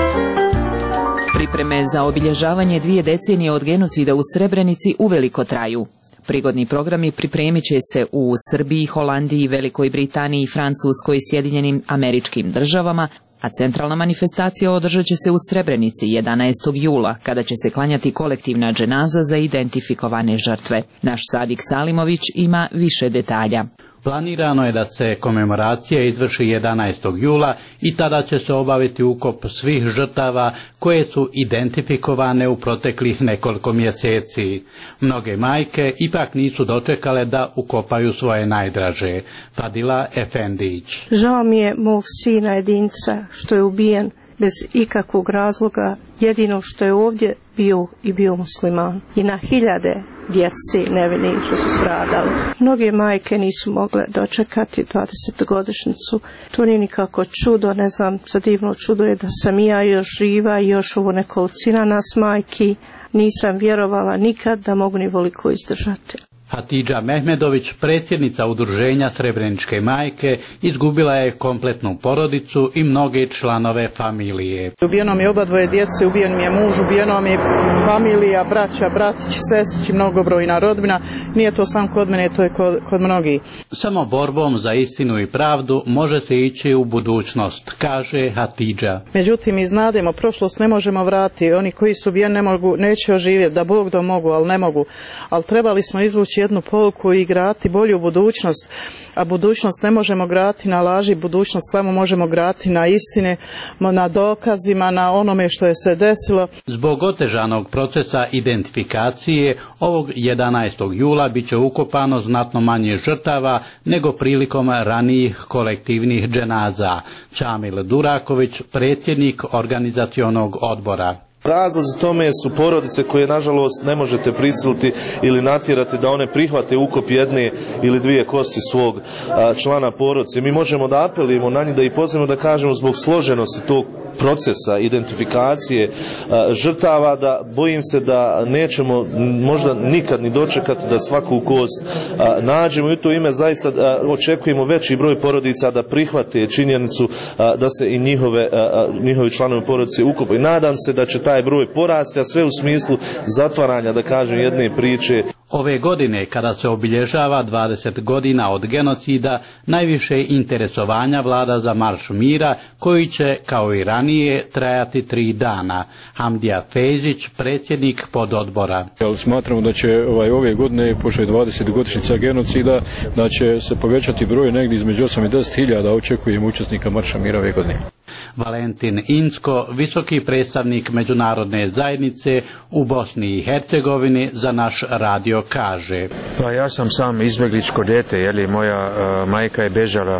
Pripreme za obilježavanje dvije decenije od genocida u Srebrenici uveliko traju. Prigodni programi pripremit će se u Srbiji, Holandiji, Velikoj Britaniji, Francuskoj i Sjedinjenim Američkim Državama, a centralna manifestacija održat će se u Srebrenici jedanaestog jula, kada će se klanjati kolektivna dženaza za identifikovane žrtve. Naš Sadik Salimović ima više detalja. Planirano je da se komemoracija izvrši jedanaestog jula i tada će se obaviti ukop svih žrtava koje su identifikovane u proteklih nekoliko mjeseci. Mnoge majke ipak nisu dočekale da ukopaju svoje najdraže. Fadila Efendić. Žao mi je mog sina jedinca što je ubijen bez ikakvog razloga, jedino što je ovdje bio i bio musliman. I na hiljade djeci nevini što su stradali. Mnoge majke nisu mogle dočekati dvadesetogodišnjicu. To nije nikako čudo, ne znam, za divno čudo je da sam i ja još živa i još ovo nekolicina nas majki. Nisam vjerovala nikad da mogu ni voliko izdržati. Hatidža Mehmedović, predsjednica udruženja Srebreničke majke, izgubila je kompletnu porodicu i mnoge članove familije. Ubijeno mi je oba dvoje djece, ubijen mi je muž, ubijeno mi je familija, braća, bratići, sestrići, mnogobrojna rodbina. Nije to sam kod mene, to je kod, kod mnogih. Samo borbom za istinu i pravdu može se ići u budućnost, kaže Hatidža. Međutim, iznademo, prošlost ne možemo vratiti. Oni koji su ubijeni ne mogu, neće oživjeti, da Bog da mogu, ali ne mogu. Ali trebali smo izvući jednu pouku i graditi bolju budućnost, a budućnost ne možemo graditi na laži, budućnost samo možemo graditi na istine, na dokazima, na onome što je se desilo. Zbog otežanog procesa identifikacije ovog jedanaestog jula bit će ukopano znatno manje žrtava nego prilikom ranijih kolektivnih dženaza. Čamil Duraković, predsjednik organizacionog odbora. Razlog za tome su porodice koje nažalost ne možete prisiliti ili natjerati da one prihvate ukop jedne ili dvije kosti svog a, člana porodice. Mi možemo da apelimo na njih, da ih pozivamo, da kažemo zbog složenosti tog procesa identifikacije a, žrtava, da bojim se da nećemo možda nikad ni dočekati da svaku kost a, nađemo, i u to ime zaista a, očekujemo veći broj porodica da prihvate činjenicu a, da se i njihove, a, njihovi članovi porodice ukopaju. Nadam se da će taj broj porasti, a sve u smislu zatvaranja, da kažem, jedne priče. Ove godine, kada se obilježava dvadeset godina od genocida, najviše interesovanja vlada za marš mira, koji će, kao i ranije, trajati tri dana. Hamdija Fejzić, predsjednik pododbora. Smatramo da će ovaj, ove godine, pošto je dvadeset godišnjica genocida, da će se povećati broj negdje između osam i deset hiljada, očekujemo učesnika marša mira ove godine. Valentin Insko, visoki predstavnik međunarodne zajednice u Bosni i Hercegovini, za naš radio kaže. Pa ja sam sam izbjegličko dijete, jeli, moja uh, majka je bežala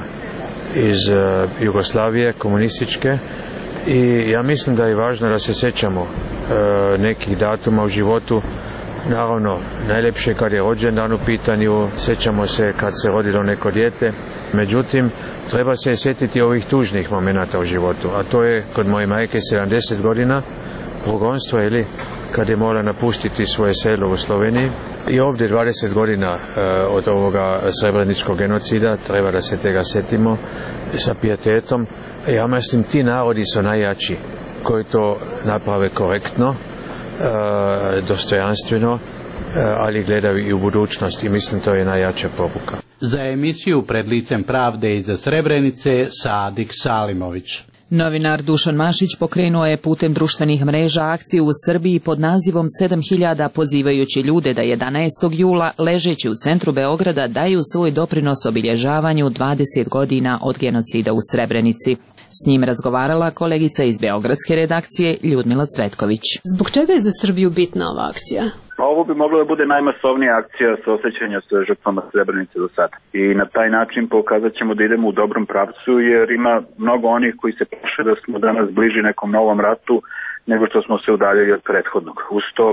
iz uh, Jugoslavije komunističke i ja mislim da je važno da se sjećamo uh, nekih datuma u životu. Naravno, najljepše kad je rođendan u pitanju, sjećamo se kad se rodilo neko dijete, međutim, treba se sjetiti ovih tužnih momenata u životu, a to je kod moje majke sedamdeset godina, progonstvo, ili kad je morala napustiti svoje selo u Sloveniji, i ovdje dvadeset godina e, od ovoga srebreničkog genocida, treba da se tega sjetimo sa pijetetom. Ja mislim, ti narodi su najjači koji to naprave korektno, e, dostojanstveno, e, ali gledaju i u budućnost, i mislim to je najjača poruka. Za emisiju Pred licem pravde iz Srebrenice, Sadik Salimović. Novinar Dušan Mašić pokrenuo je putem društvenih mreža akciju u Srbiji pod nazivom sedam hiljada, pozivajući ljude da jedanaestog jula, ležeći u centru Beograda, daju svoj doprinos obilježavanju dvadeset godina od genocida u Srebrenici. S njim razgovarala kolegica iz beogradske redakcije Ljudmila Cvetković. Zbog čega je za Srbiju bitna ova akcija? Ovo bi moglo da bude najmasovnija akcija saosećanja sa žrtvama Srebrenice do sada. I na taj način pokazat ćemo da idemo u dobrom pravcu, jer ima mnogo onih koji se plaše da smo danas bliži nekom novom ratu nego što smo se udaljili od prethodnog. Uz to,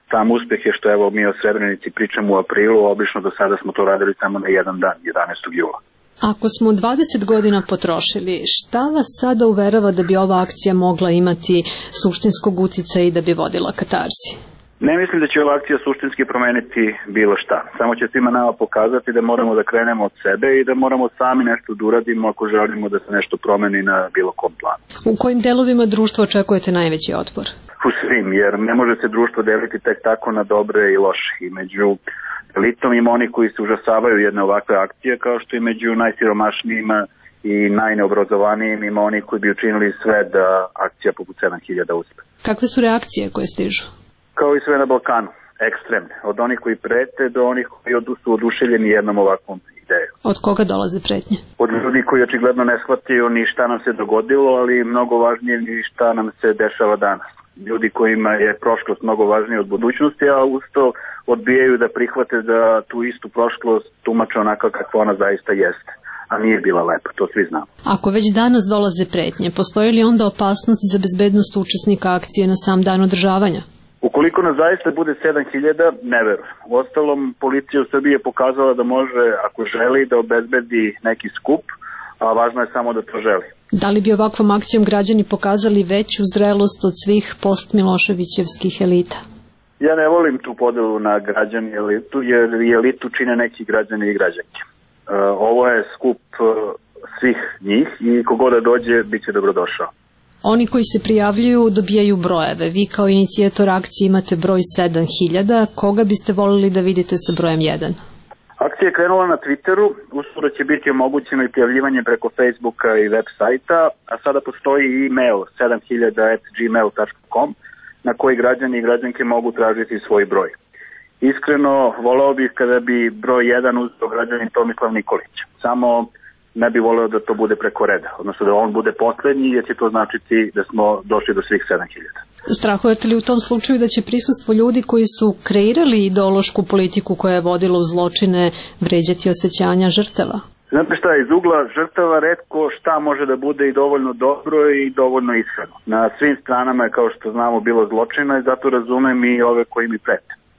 Sam uspeh je što evo mi o Srebrenici pričamo u aprilu, obično do sada smo to radili samo na jedan dan, jedanaestog jula. Ako smo dvadeset godina potrošili, šta vas sada uverava da bi ova akcija mogla imati suštinskog uticaja i da bi vodila katarzi? Ne mislim da će ova akcija suštinski promeniti bilo šta. Samo će svima nama pokazati da moramo da krenemo od sebe i da moramo sami nešto da uradimo ako želimo da se nešto promeni na bilo kom planu. U kojim delovima društva očekujete najveći otpor? U svim, jer ne može se društvo deliti tek tako na dobre i loše. I među elitom ima oni koji se užasavaju jedne ovakve akcije, kao što i među najsiromašnijima i najneobrazovanijim ima oni koji bi učinili sve da akcija poput sedam hiljada uspe. Kakve su reakcije koje stižu? Kao i sve na Balkanu, ekstremne. Od onih koji prete do onih koji su oduševljeni jednom ovakvom idejom. Od koga dolaze pretnje? Od ljudi koji očigledno ne shvataju ni šta nam se dogodilo, ali mnogo važnije ni šta nam se dešava danas. Ljudi kojima je prošlost mnogo važnija od budućnosti, a usto odbijaju da prihvate da tu istu prošlost tumače onako kakva ona zaista jeste. A nije bila lepa, to svi znamo. Ako već danas dolaze pretnje, postoji li onda opasnost za bezbednost učesnika akcije na sam dan održavanja? Ukoliko nas zaista bude sedam hiljada, ne verujem. Uostalom, policija u Srbiji je pokazala da može, ako želi, da obezbedi neki skup, a važno je samo da to želi. Da li bi ovakvom akcijom građani pokazali veću zrelost od svih post-Miloševićevskih elita? Ja ne volim tu podelu na građani i elitu, jer i elitu čine neki građani i građanke. Ovo je skup svih njih i kogoda dođe, bit će dobrodošao. Oni koji se prijavljuju dobijaju brojeve. Vi kao inicijator akcije imate broj sedam hiljada. Koga biste volili da vidite sa brojem jedan? Akcija je krenula na Twitteru, uskoro će biti omogućeno i prijavljivanje preko Facebooka i web sajta, a sada postoji i e-mail sedam hiljada at gmail dot com na koji građani i građanke mogu tražiti svoj broj. Iskreno, voleo bih kada bi broj jedan uzeo građanin Tomislav Nikolić. Samo ne bi voleo da to bude preko reda, odnosno da on bude poslednji, jer će to značiti da smo došli do svih sedam hiljada. Strahujete li u tom slučaju da će prisustvo ljudi koji su kreirali ideološku politiku koja je vodila u zločine vređati osjećanja žrtava? Znate šta, iz ugla žrtava retko šta može da bude i dovoljno dobro i dovoljno iskreno. Na svim stranama je, kao što znamo, bilo zločina i zato razumem i ove koji mi prete. Uh,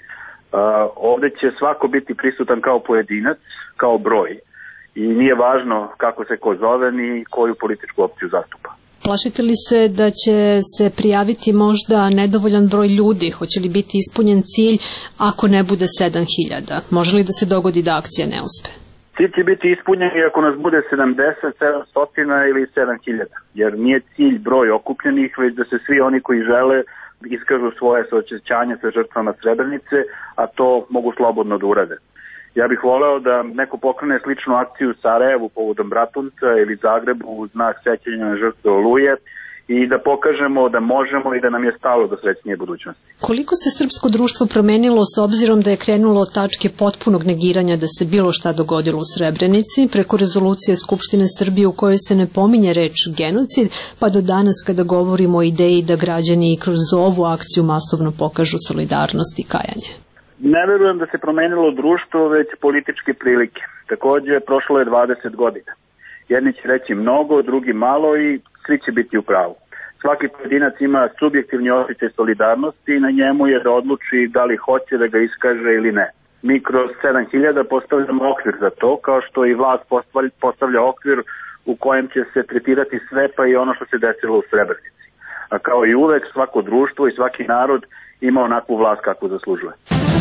ovde će svako biti prisutan kao pojedinac, kao broj. I nije važno kako se ko zove ni koju političku opciju zastupa. Plašite li se da će se prijaviti možda nedovoljan broj ljudi? Hoće li biti ispunjen cilj ako ne bude sedam hiljada? Može li da se dogodi da akcija ne uspe? Cilj će biti ispunjen i ako nas bude sedamdeset, sedamsto ili sedam hiljada. Jer nije cilj broj okupljenih, već da se svi oni koji žele iskažu svoje saosećanje sa žrtvama Srebrenice, a to mogu slobodno da urade. Ja bih voleo da neko pokrene sličnu akciju u Sarajevu povodom Bratunca ili Zagrebu u znak sećanja na žrtve Oluje i da pokažemo da možemo i da nam je stalo do srećnije budućnosti. Koliko se srpsko društvo promenilo s obzirom da je krenulo od tačke potpunog negiranja da se bilo šta dogodilo u Srebrenici, preko rezolucije Skupštine Srbije u kojoj se ne pominje reč genocid, pa do danas kada govorimo o ideji da građani kroz ovu akciju masovno pokažu solidarnost i kajanje? Ne verujem da se promenilo društvo, već političke prilike. Takođe, prošlo je dvadeset godina. Jedni će reći mnogo, drugi malo i svi će biti u pravu. Svaki pojedinac ima subjektivni osjećaj solidarnosti i na njemu je da odluči da li hoće da ga iskaže ili ne. Mi kroz sedam hiljada postavljamo okvir za to, kao što i vlast postavlja okvir u kojem će se tretirati sve, pa i ono što se desilo u Srebrenici. A kao i uvek, svako društvo i svaki narod ima onakvu vlast kakvu zaslužuje.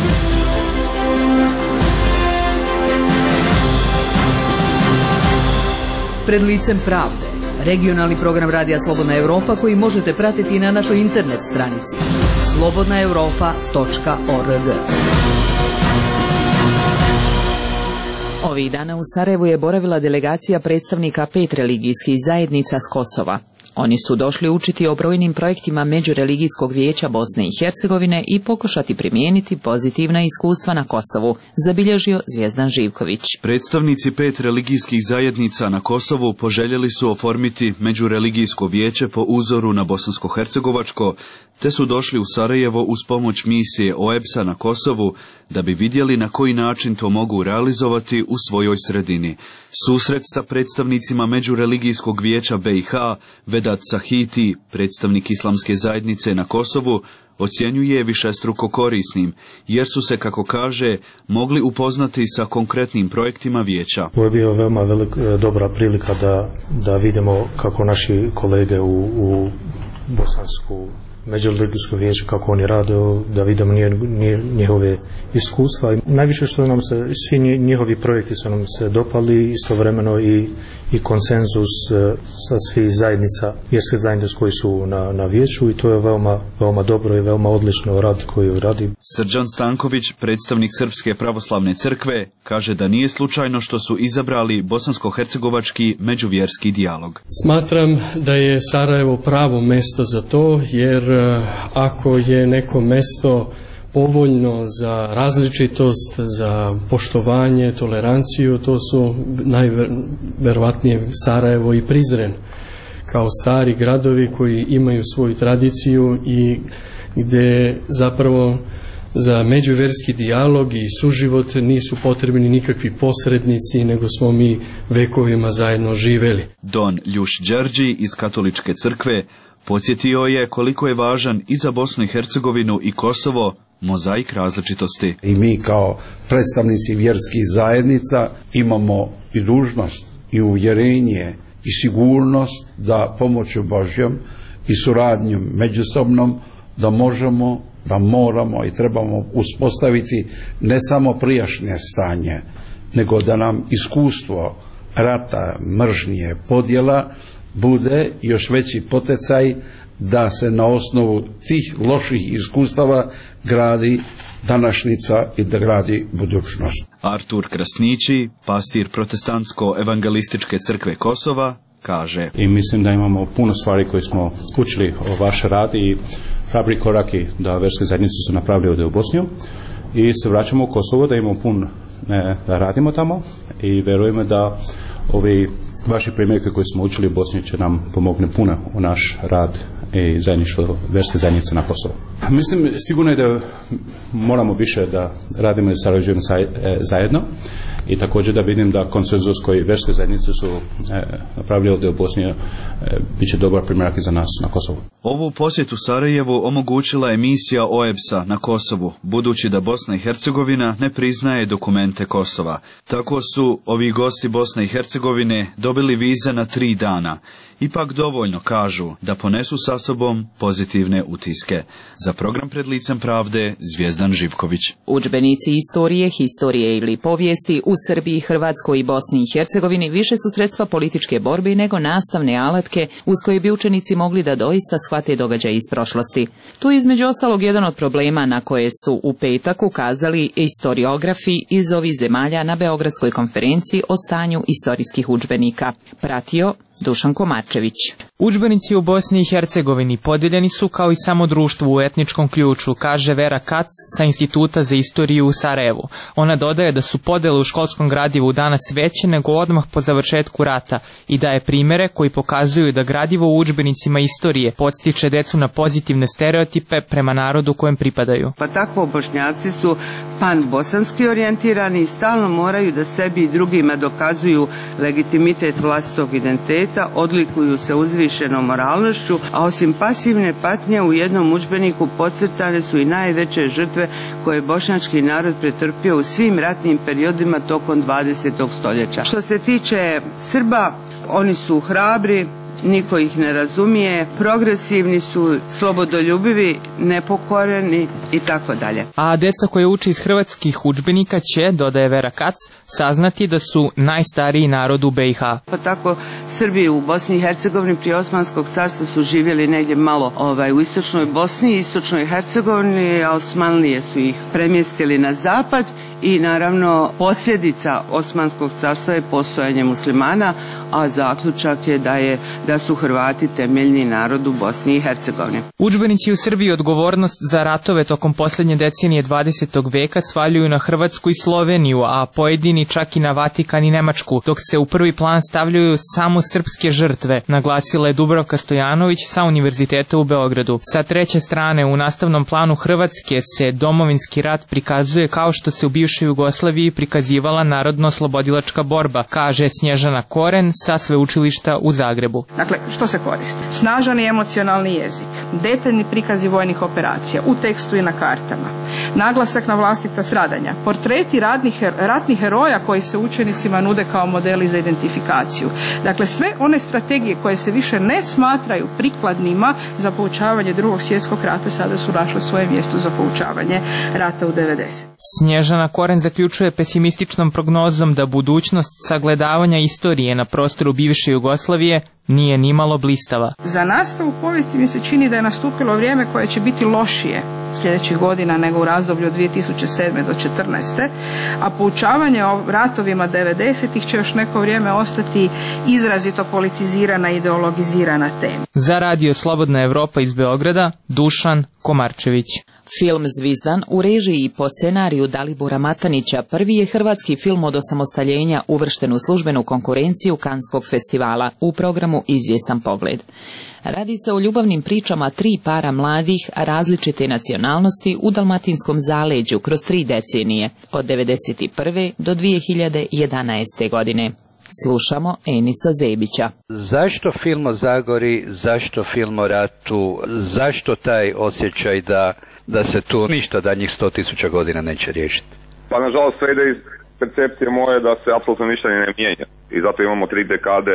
Pred licem pravde. Regionalni program Radija Slobodna Evropa koji možete pratiti na našoj internet stranici slobodna europa tačka org. Ovih dana u Sarajevu je boravila delegacija predstavnika pet religijskih zajednica s Kosova. Oni su došli učiti o brojnim projektima Međureligijskog vijeća Bosne i Hercegovine i pokušati primijeniti pozitivna iskustva na Kosovu, zabilježio Zvijezdan Živković. Predstavnici pet religijskih zajednica na Kosovu poželjeli su oformiti Međureligijsko vijeće po uzoru na bosansko-hercegovačko, te su došli u Sarajevo uz pomoć misije O E B S-a na Kosovu da bi vidjeli na koji način to mogu realizovati u svojoj sredini. Susret sa predstavnicima Međureligijskog vijeća B i H, Vedat Sahiti, predstavnik Islamske zajednice na Kosovu, ocjenjuje višestruko korisnim, jer su se, kako kaže, mogli upoznati sa konkretnim projektima vijeća. Ovo je bio veoma velik, dobra prilika da, da vidimo kako naši kolege u, u Bosansku međureligijsko vijeće, kako oni rade, da vidimo njihove iskustva. Najviše što nam se, svi njihovi projekti su nam se dopali, istovremeno i, i konsenzus sa svih zajednica, vjerske zajednice koji su na, na vijeću, i to je veoma, veoma dobro i veoma odlično rad koji radi. Srđan Stanković, predstavnik Srpske pravoslavne crkve, kaže da nije slučajno što su izabrali bosansko-hercegovački međuvjerski dijalog. Smatram da je Sarajevo pravo mesto za to, jer ako je neko mesto povoljno za različitost, za poštovanje, toleranciju, to su najverovatnije Sarajevo i Prizren, kao stari gradovi koji imaju svoju tradiciju i gdje zapravo za međuvjerski dijalog i suživot nisu potrebni nikakvi posrednici, nego smo mi vekovima zajedno živeli. Don Ljuš Đerđi iz Katoličke crkve podsjetio je koliko je važan i za Bosnu i Hercegovinu i Kosovo mozaik različitosti. I mi kao predstavnici vjerskih zajednica imamo i dužnost i uvjerenje i sigurnost da pomoću Božjom i suradnjom međusobnom da možemo, da moramo i trebamo uspostaviti ne samo prijašnje stanje, nego da nam iskustvo rata, mržnje, podjela bude još veći poticaj da se na osnovu tih loših iskustava gradi današnjica i da gradi budućnost. Artur Krasnići, pastir protestantsko-evangelističke crkve Kosova, kaže: I mislim da imamo puno stvari koje smo učili o vaš rad i hrabri koraki da verske zajednice su napravili ovdje u Bosniju, i se vraćamo u Kosovo da imamo pun ne, da radimo tamo, i verujemo da ovi vaši primjerke koje smo učili u Bosni će nam pomogne puno u naš rad i zajedništvo verske zajednice na Kosovu. Mislim, sigurno je da moramo više da radimo i sarađujemo zajedno, i također da vidim da konsenzus koji verske zajednice su e, napravili ovdje u Bosni e, bit će dobar primjerak i za nas na Kosovu. Ovu posjetu Sarajevu omogućila emisija O E B S-a na Kosovu, budući da Bosna i Hercegovina ne priznaje dokumente Kosova. Tako su ovi gosti Bosne i Hercegovine dobili vize na tri dana. Ipak dovoljno, kažu, da ponesu sa sobom pozitivne utiske. Za program Pred licem pravde, Zvijezdan Živković. Udžbenici istorije, historije ili povijesti u Srbiji, Hrvatskoj i Bosni i Hercegovini više su sredstva političke borbe nego nastavne alatke uz koje bi učenici mogli da doista shvate događaje iz prošlosti. Tu je između ostalog jedan od problema na koje su u petak ukazali historiografi iz ovih zemalja na Beogradskoj konferenciji o stanju istorijskih udžbenika. Pratio Dušan Komarčević. Udžbenici u Bosni i Hercegovini podijeljeni su kao i samo društvo u etničkom ključu, kaže Vera Kac sa Instituta za istoriju u Sarajevu. Ona dodaje da su podjele u školskom gradivu danas veće nego odmah po završetku rata i daje primjere koji pokazuju da gradivo u udžbenicima istorije podstiče decu na pozitivne stereotipe prema narodu kojem pripadaju. Pa tako Bošnjaci su pan-bosanski orijentirani i stalno moraju da sebi i drugima dokazuju legitimitet vlastitog identiteta, odlikuju se uzvišenom moralnošću, a osim pasivne patnje u jednom udžbeniku podcrtane su i najveće žrtve koje je bošnjački narod pretrpio u svim ratnim periodima tokom dvadesetog stoljeća. Što se tiče Srba, oni su hrabri, niko ih ne razumije, progresivni su, slobodoljubivi, nepokoreni i tako dalje. A deca koje uče iz hrvatskih udžbenika će, dodaje Vera Kac, saznati da su najstariji narod u B i H. Pa tako Srbi u Bosni i Hercegovini prije Osmanskog carstva su živjeli negdje malo ovaj, u istočnoj Bosni i istočnoj Hercegovini, a Osmanlije su ih premjestili na zapad i naravno posljedica Osmanskog carstva je postojanje muslimana, a zaključak je da je da su Hrvati temeljni narod u Bosni i Hercegovini. Udžbenici u Srbiji odgovornost za ratove tokom posljednje decenije dvadesetog veka svaljuju na Hrvatsku i Sloveniju, a pojedini čak i na Vatikan i Nemačku, dok se u prvi plan stavljaju samo srpske žrtve, naglasila je Dubravka Stojanović sa Univerziteta u Beogradu. Sa treće strane, u nastavnom planu Hrvatske se domovinski rat prikazuje kao što se u bivšoj Jugoslaviji prikazivala narodno-oslobodilačka borba, kaže Snježana Koren sa sveučilišta u Zagrebu. Dakle, što se koristi? Snažan i emocionalni jezik, detaljni prikazi vojnih operacija u tekstu i na kartama, naglasak na vlastita stradanja, portreti radnih, ratnih heroja koji se učenicima nude kao modeli za identifikaciju. Dakle, sve one strategije koje se više ne smatraju prikladnima za poučavanje drugog svjetskog rata sada su našle svoje mjesto za poučavanje rata u devedesetim. Snježana Koren zaključuje pesimističnom prognozom da budućnost sagledavanja istorije na prostoru bivše Jugoslavije nije nimalo blistava. Za nastavu povijesti mi se čini da je nastupilo vrijeme koje će biti lošije sljedećih godina nego u razdoblju od dvije tisuće sedme do četrnaeste. a poučavanje o ratovima devedesetih će još neko vrijeme ostati izrazito politizirana i ideologizirana tema. Za radio Slobodna Evropa iz Beograda, Dušan Komarčević. Film Zvizdan u režiji i po scenariju Dalibora Matanića prvi je hrvatski film od osamostaljenja uvršten u službenu konkurenciju Kanskog festivala u programu Izvjestan pogled. Radi se o ljubavnim pričama tri para mladih različite nacionalnosti u dalmatinskom zaleđu kroz tri decenije, od devedeset prve do dvije hiljade jedanaeste. godine. Slušamo Enisa Zebića. Zašto film o Zagori, zašto film o ratu, zašto taj osjećaj da, da se tu ništa daljnjih sto tisuća godina neće riješiti? Pa nažalost sve ide iz percepcije moje da se apsolutno ništa ne mijenja i zato imamo tri dekade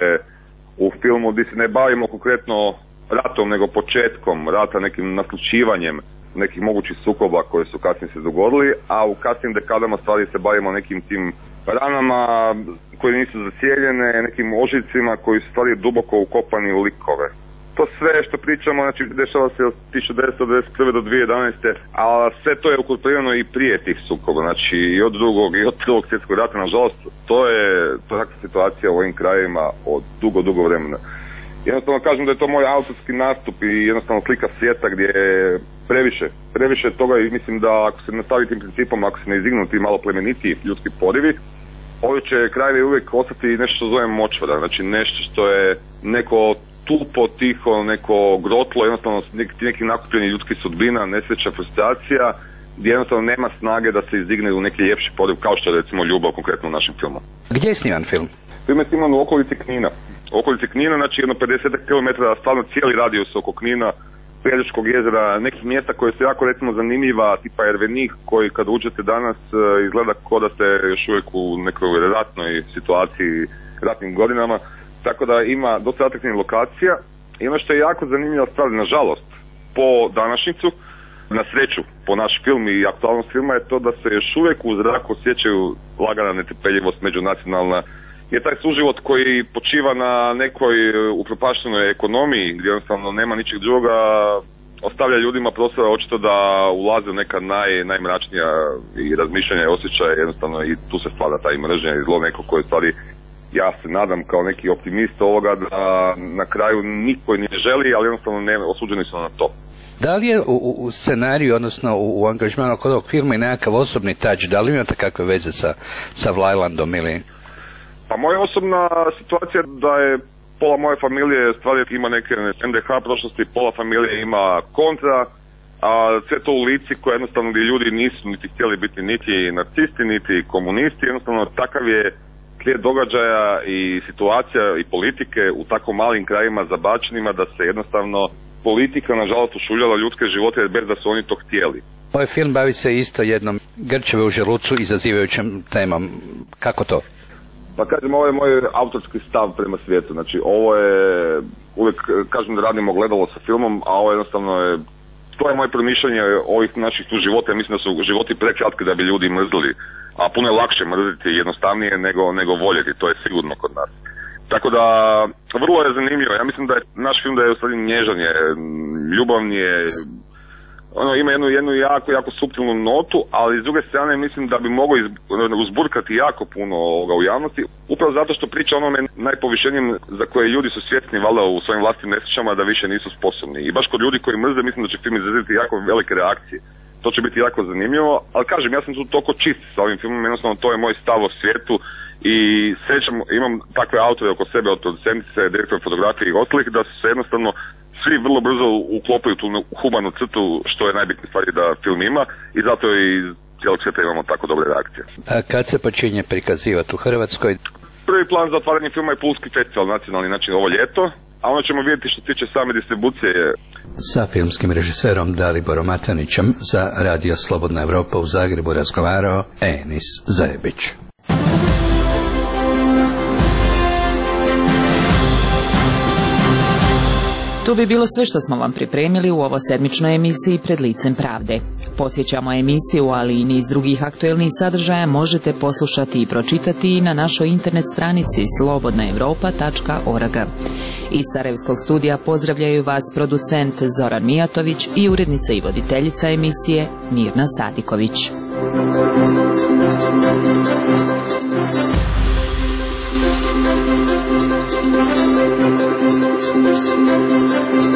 u filmu gdje se ne bavimo konkretno ratom nego početkom rata, nekim naslučivanjem nekih mogućih sukoba koji su kasnije se dogodili, a u kasnim dekadama stvari se bavimo nekim tim ranama koje nisu zacijeljene, nekim ožiljcima koji su stvari duboko ukopani u likove. To sve što pričamo, znači dešava se od tisuću devetsto devedeset prve do dvije hiljade jedanaeste. a sve to je ukorporirano i prije tih sukoba, znači i od drugog i od prvog svjetskog rata, nažalost, to je takva situacija u ovim krajevima od dugo, dugo vremena. Jednostavno kažem da je to moj autorski nastup i jednostavno slika svijeta gdje je previše, previše toga i mislim da ako se nastavi tim principom, ako se ne izdignu ti malo plemenitiji ljudski porivi, ovi će krajevi uvijek ostati nešto što zovem močvara, znači nešto što je neko tupo, tiho, neko grotlo, jednostavno neki, neki nakupljeni ljudskih sudbina, nesreća, frustracija, gdje jednostavno nema snage da se izdigne u neki ljepši poriv, kao što je recimo ljubav konkretno u našem filmu. Gdje je sniman film? Film je sniman u okolici Knina. U okolici Knina, znači jedno pedeset kilometara, stvarno cijeli radius oko Knina, Pelješkog jezera, nekih mjesta koje su jako recimo zanimljiva, tipa Ervenik, koji kad uđete danas izgleda kao da ste još uvijek u nekoj ratnoj situaciji, ratnim godinama, tako da ima dosta atraktivnih lokacija. I ono što je jako zanimljiva stvar, nažalost, po današnjicu, na sreću, po naš film i aktualnost filma je to da se još uvijek u zraku osjećaju lagana netrpeljivost međunacionalna, je taj suživot koji počiva na nekoj upropaštenoj ekonomiji gdje jednostavno nema ničeg drugoga, ostavlja ljudima prostora očito da ulaze u neka naj, najmračnija i razmišljanja i osjećaja jednostavno i tu se stvara taj mržnja i zlo neko koje stvari ja se nadam kao neki optimist ovoga da na kraju niko ne želi, ali jednostavno ne, osuđeni su na to. Da li je u, u scenariju, odnosno u, u angažmanu kod ovog filma i nekakav osobni touch, da li imate kakve veze sa, sa Vlajlandom ili... Pa moja osobna situacija da je pola moje familije stvari ima neke en de ha prošlosti, pola familije ima kontra, a sve to u lici koje jednostavno gdje ljudi nisu niti htjeli biti niti nacisti, niti komunisti, jednostavno takav je slijed događaja i situacija i politike u tako malim krajima zabačenima da se jednostavno politika nažalost ušuljala ljudske živote bez da su oni to htjeli. Ovaj film bavi se isto jednom grčeve u želucu izazivajućem temom. Kako to? Pa kažem, ovo je moj autorski stav prema svijetu, znači ovo je, uvijek kažem da radimo gledalo sa filmom, a ovo jednostavno je, to je moje promišljanje ovih naših tu života, ja mislim da su životi prekratki da bi ljudi mrzili, a puno je lakše mrziti jednostavnije nego, nego voljeti, to je sigurno kod nas. Tako da, vrlo je zanimljivo, ja mislim da je naš film da je u stvari nježan je, ljubavni je, ono ima jednu, jednu jako, jako suptilnu notu, ali s druge strane mislim da bi mogao uzburkati jako puno ovoga u javnosti, upravo zato što priča onome najpovišenijem za koje ljudi su svjesni valjda u svojim vlastnim nesrećama da više nisu sposobni. I baš kod ljudi koji mrze mislim da će film izraziti jako velike reakcije. To će biti jako zanimljivo, ali kažem, ja sam tu toliko čist sa ovim filmom, jednostavno to je moj stav o svijetu i srećam, imam takve autore oko sebe od producentice, direktora fotografije i ostalih da se jednostavno svi vrlo brzo uklopaju tu humanu crtu što je najbitnije stvari da film ima i zato i iz cijelog svijeta imamo tako dobre reakcije. A kad se počinje prikazivati u Hrvatskoj? Prvi plan za otvaranje filma je Pulski festival nacionalni, znači ovo ljeto. a onda ćemo vidjeti što se tiče same distribucije. Sa filmskim režiserom Daliborom Matanićem za Radio Slobodna Evropa u Zagrebu razgovarao Enis Zajebić. To bi bilo sve što smo vam pripremili u ovo sedmičnoj emisiji Pred licem pravde. Podsjećamo, emisiju, ali i niz drugih aktuelnih sadržaja možete poslušati i pročitati na našoj internet stranici slobodna europa tačka org. Iz Sarajevskog studija pozdravljaju vas producent Zoran Mijatović i urednica i voditeljica emisije Mirna Sadiković. Thank you.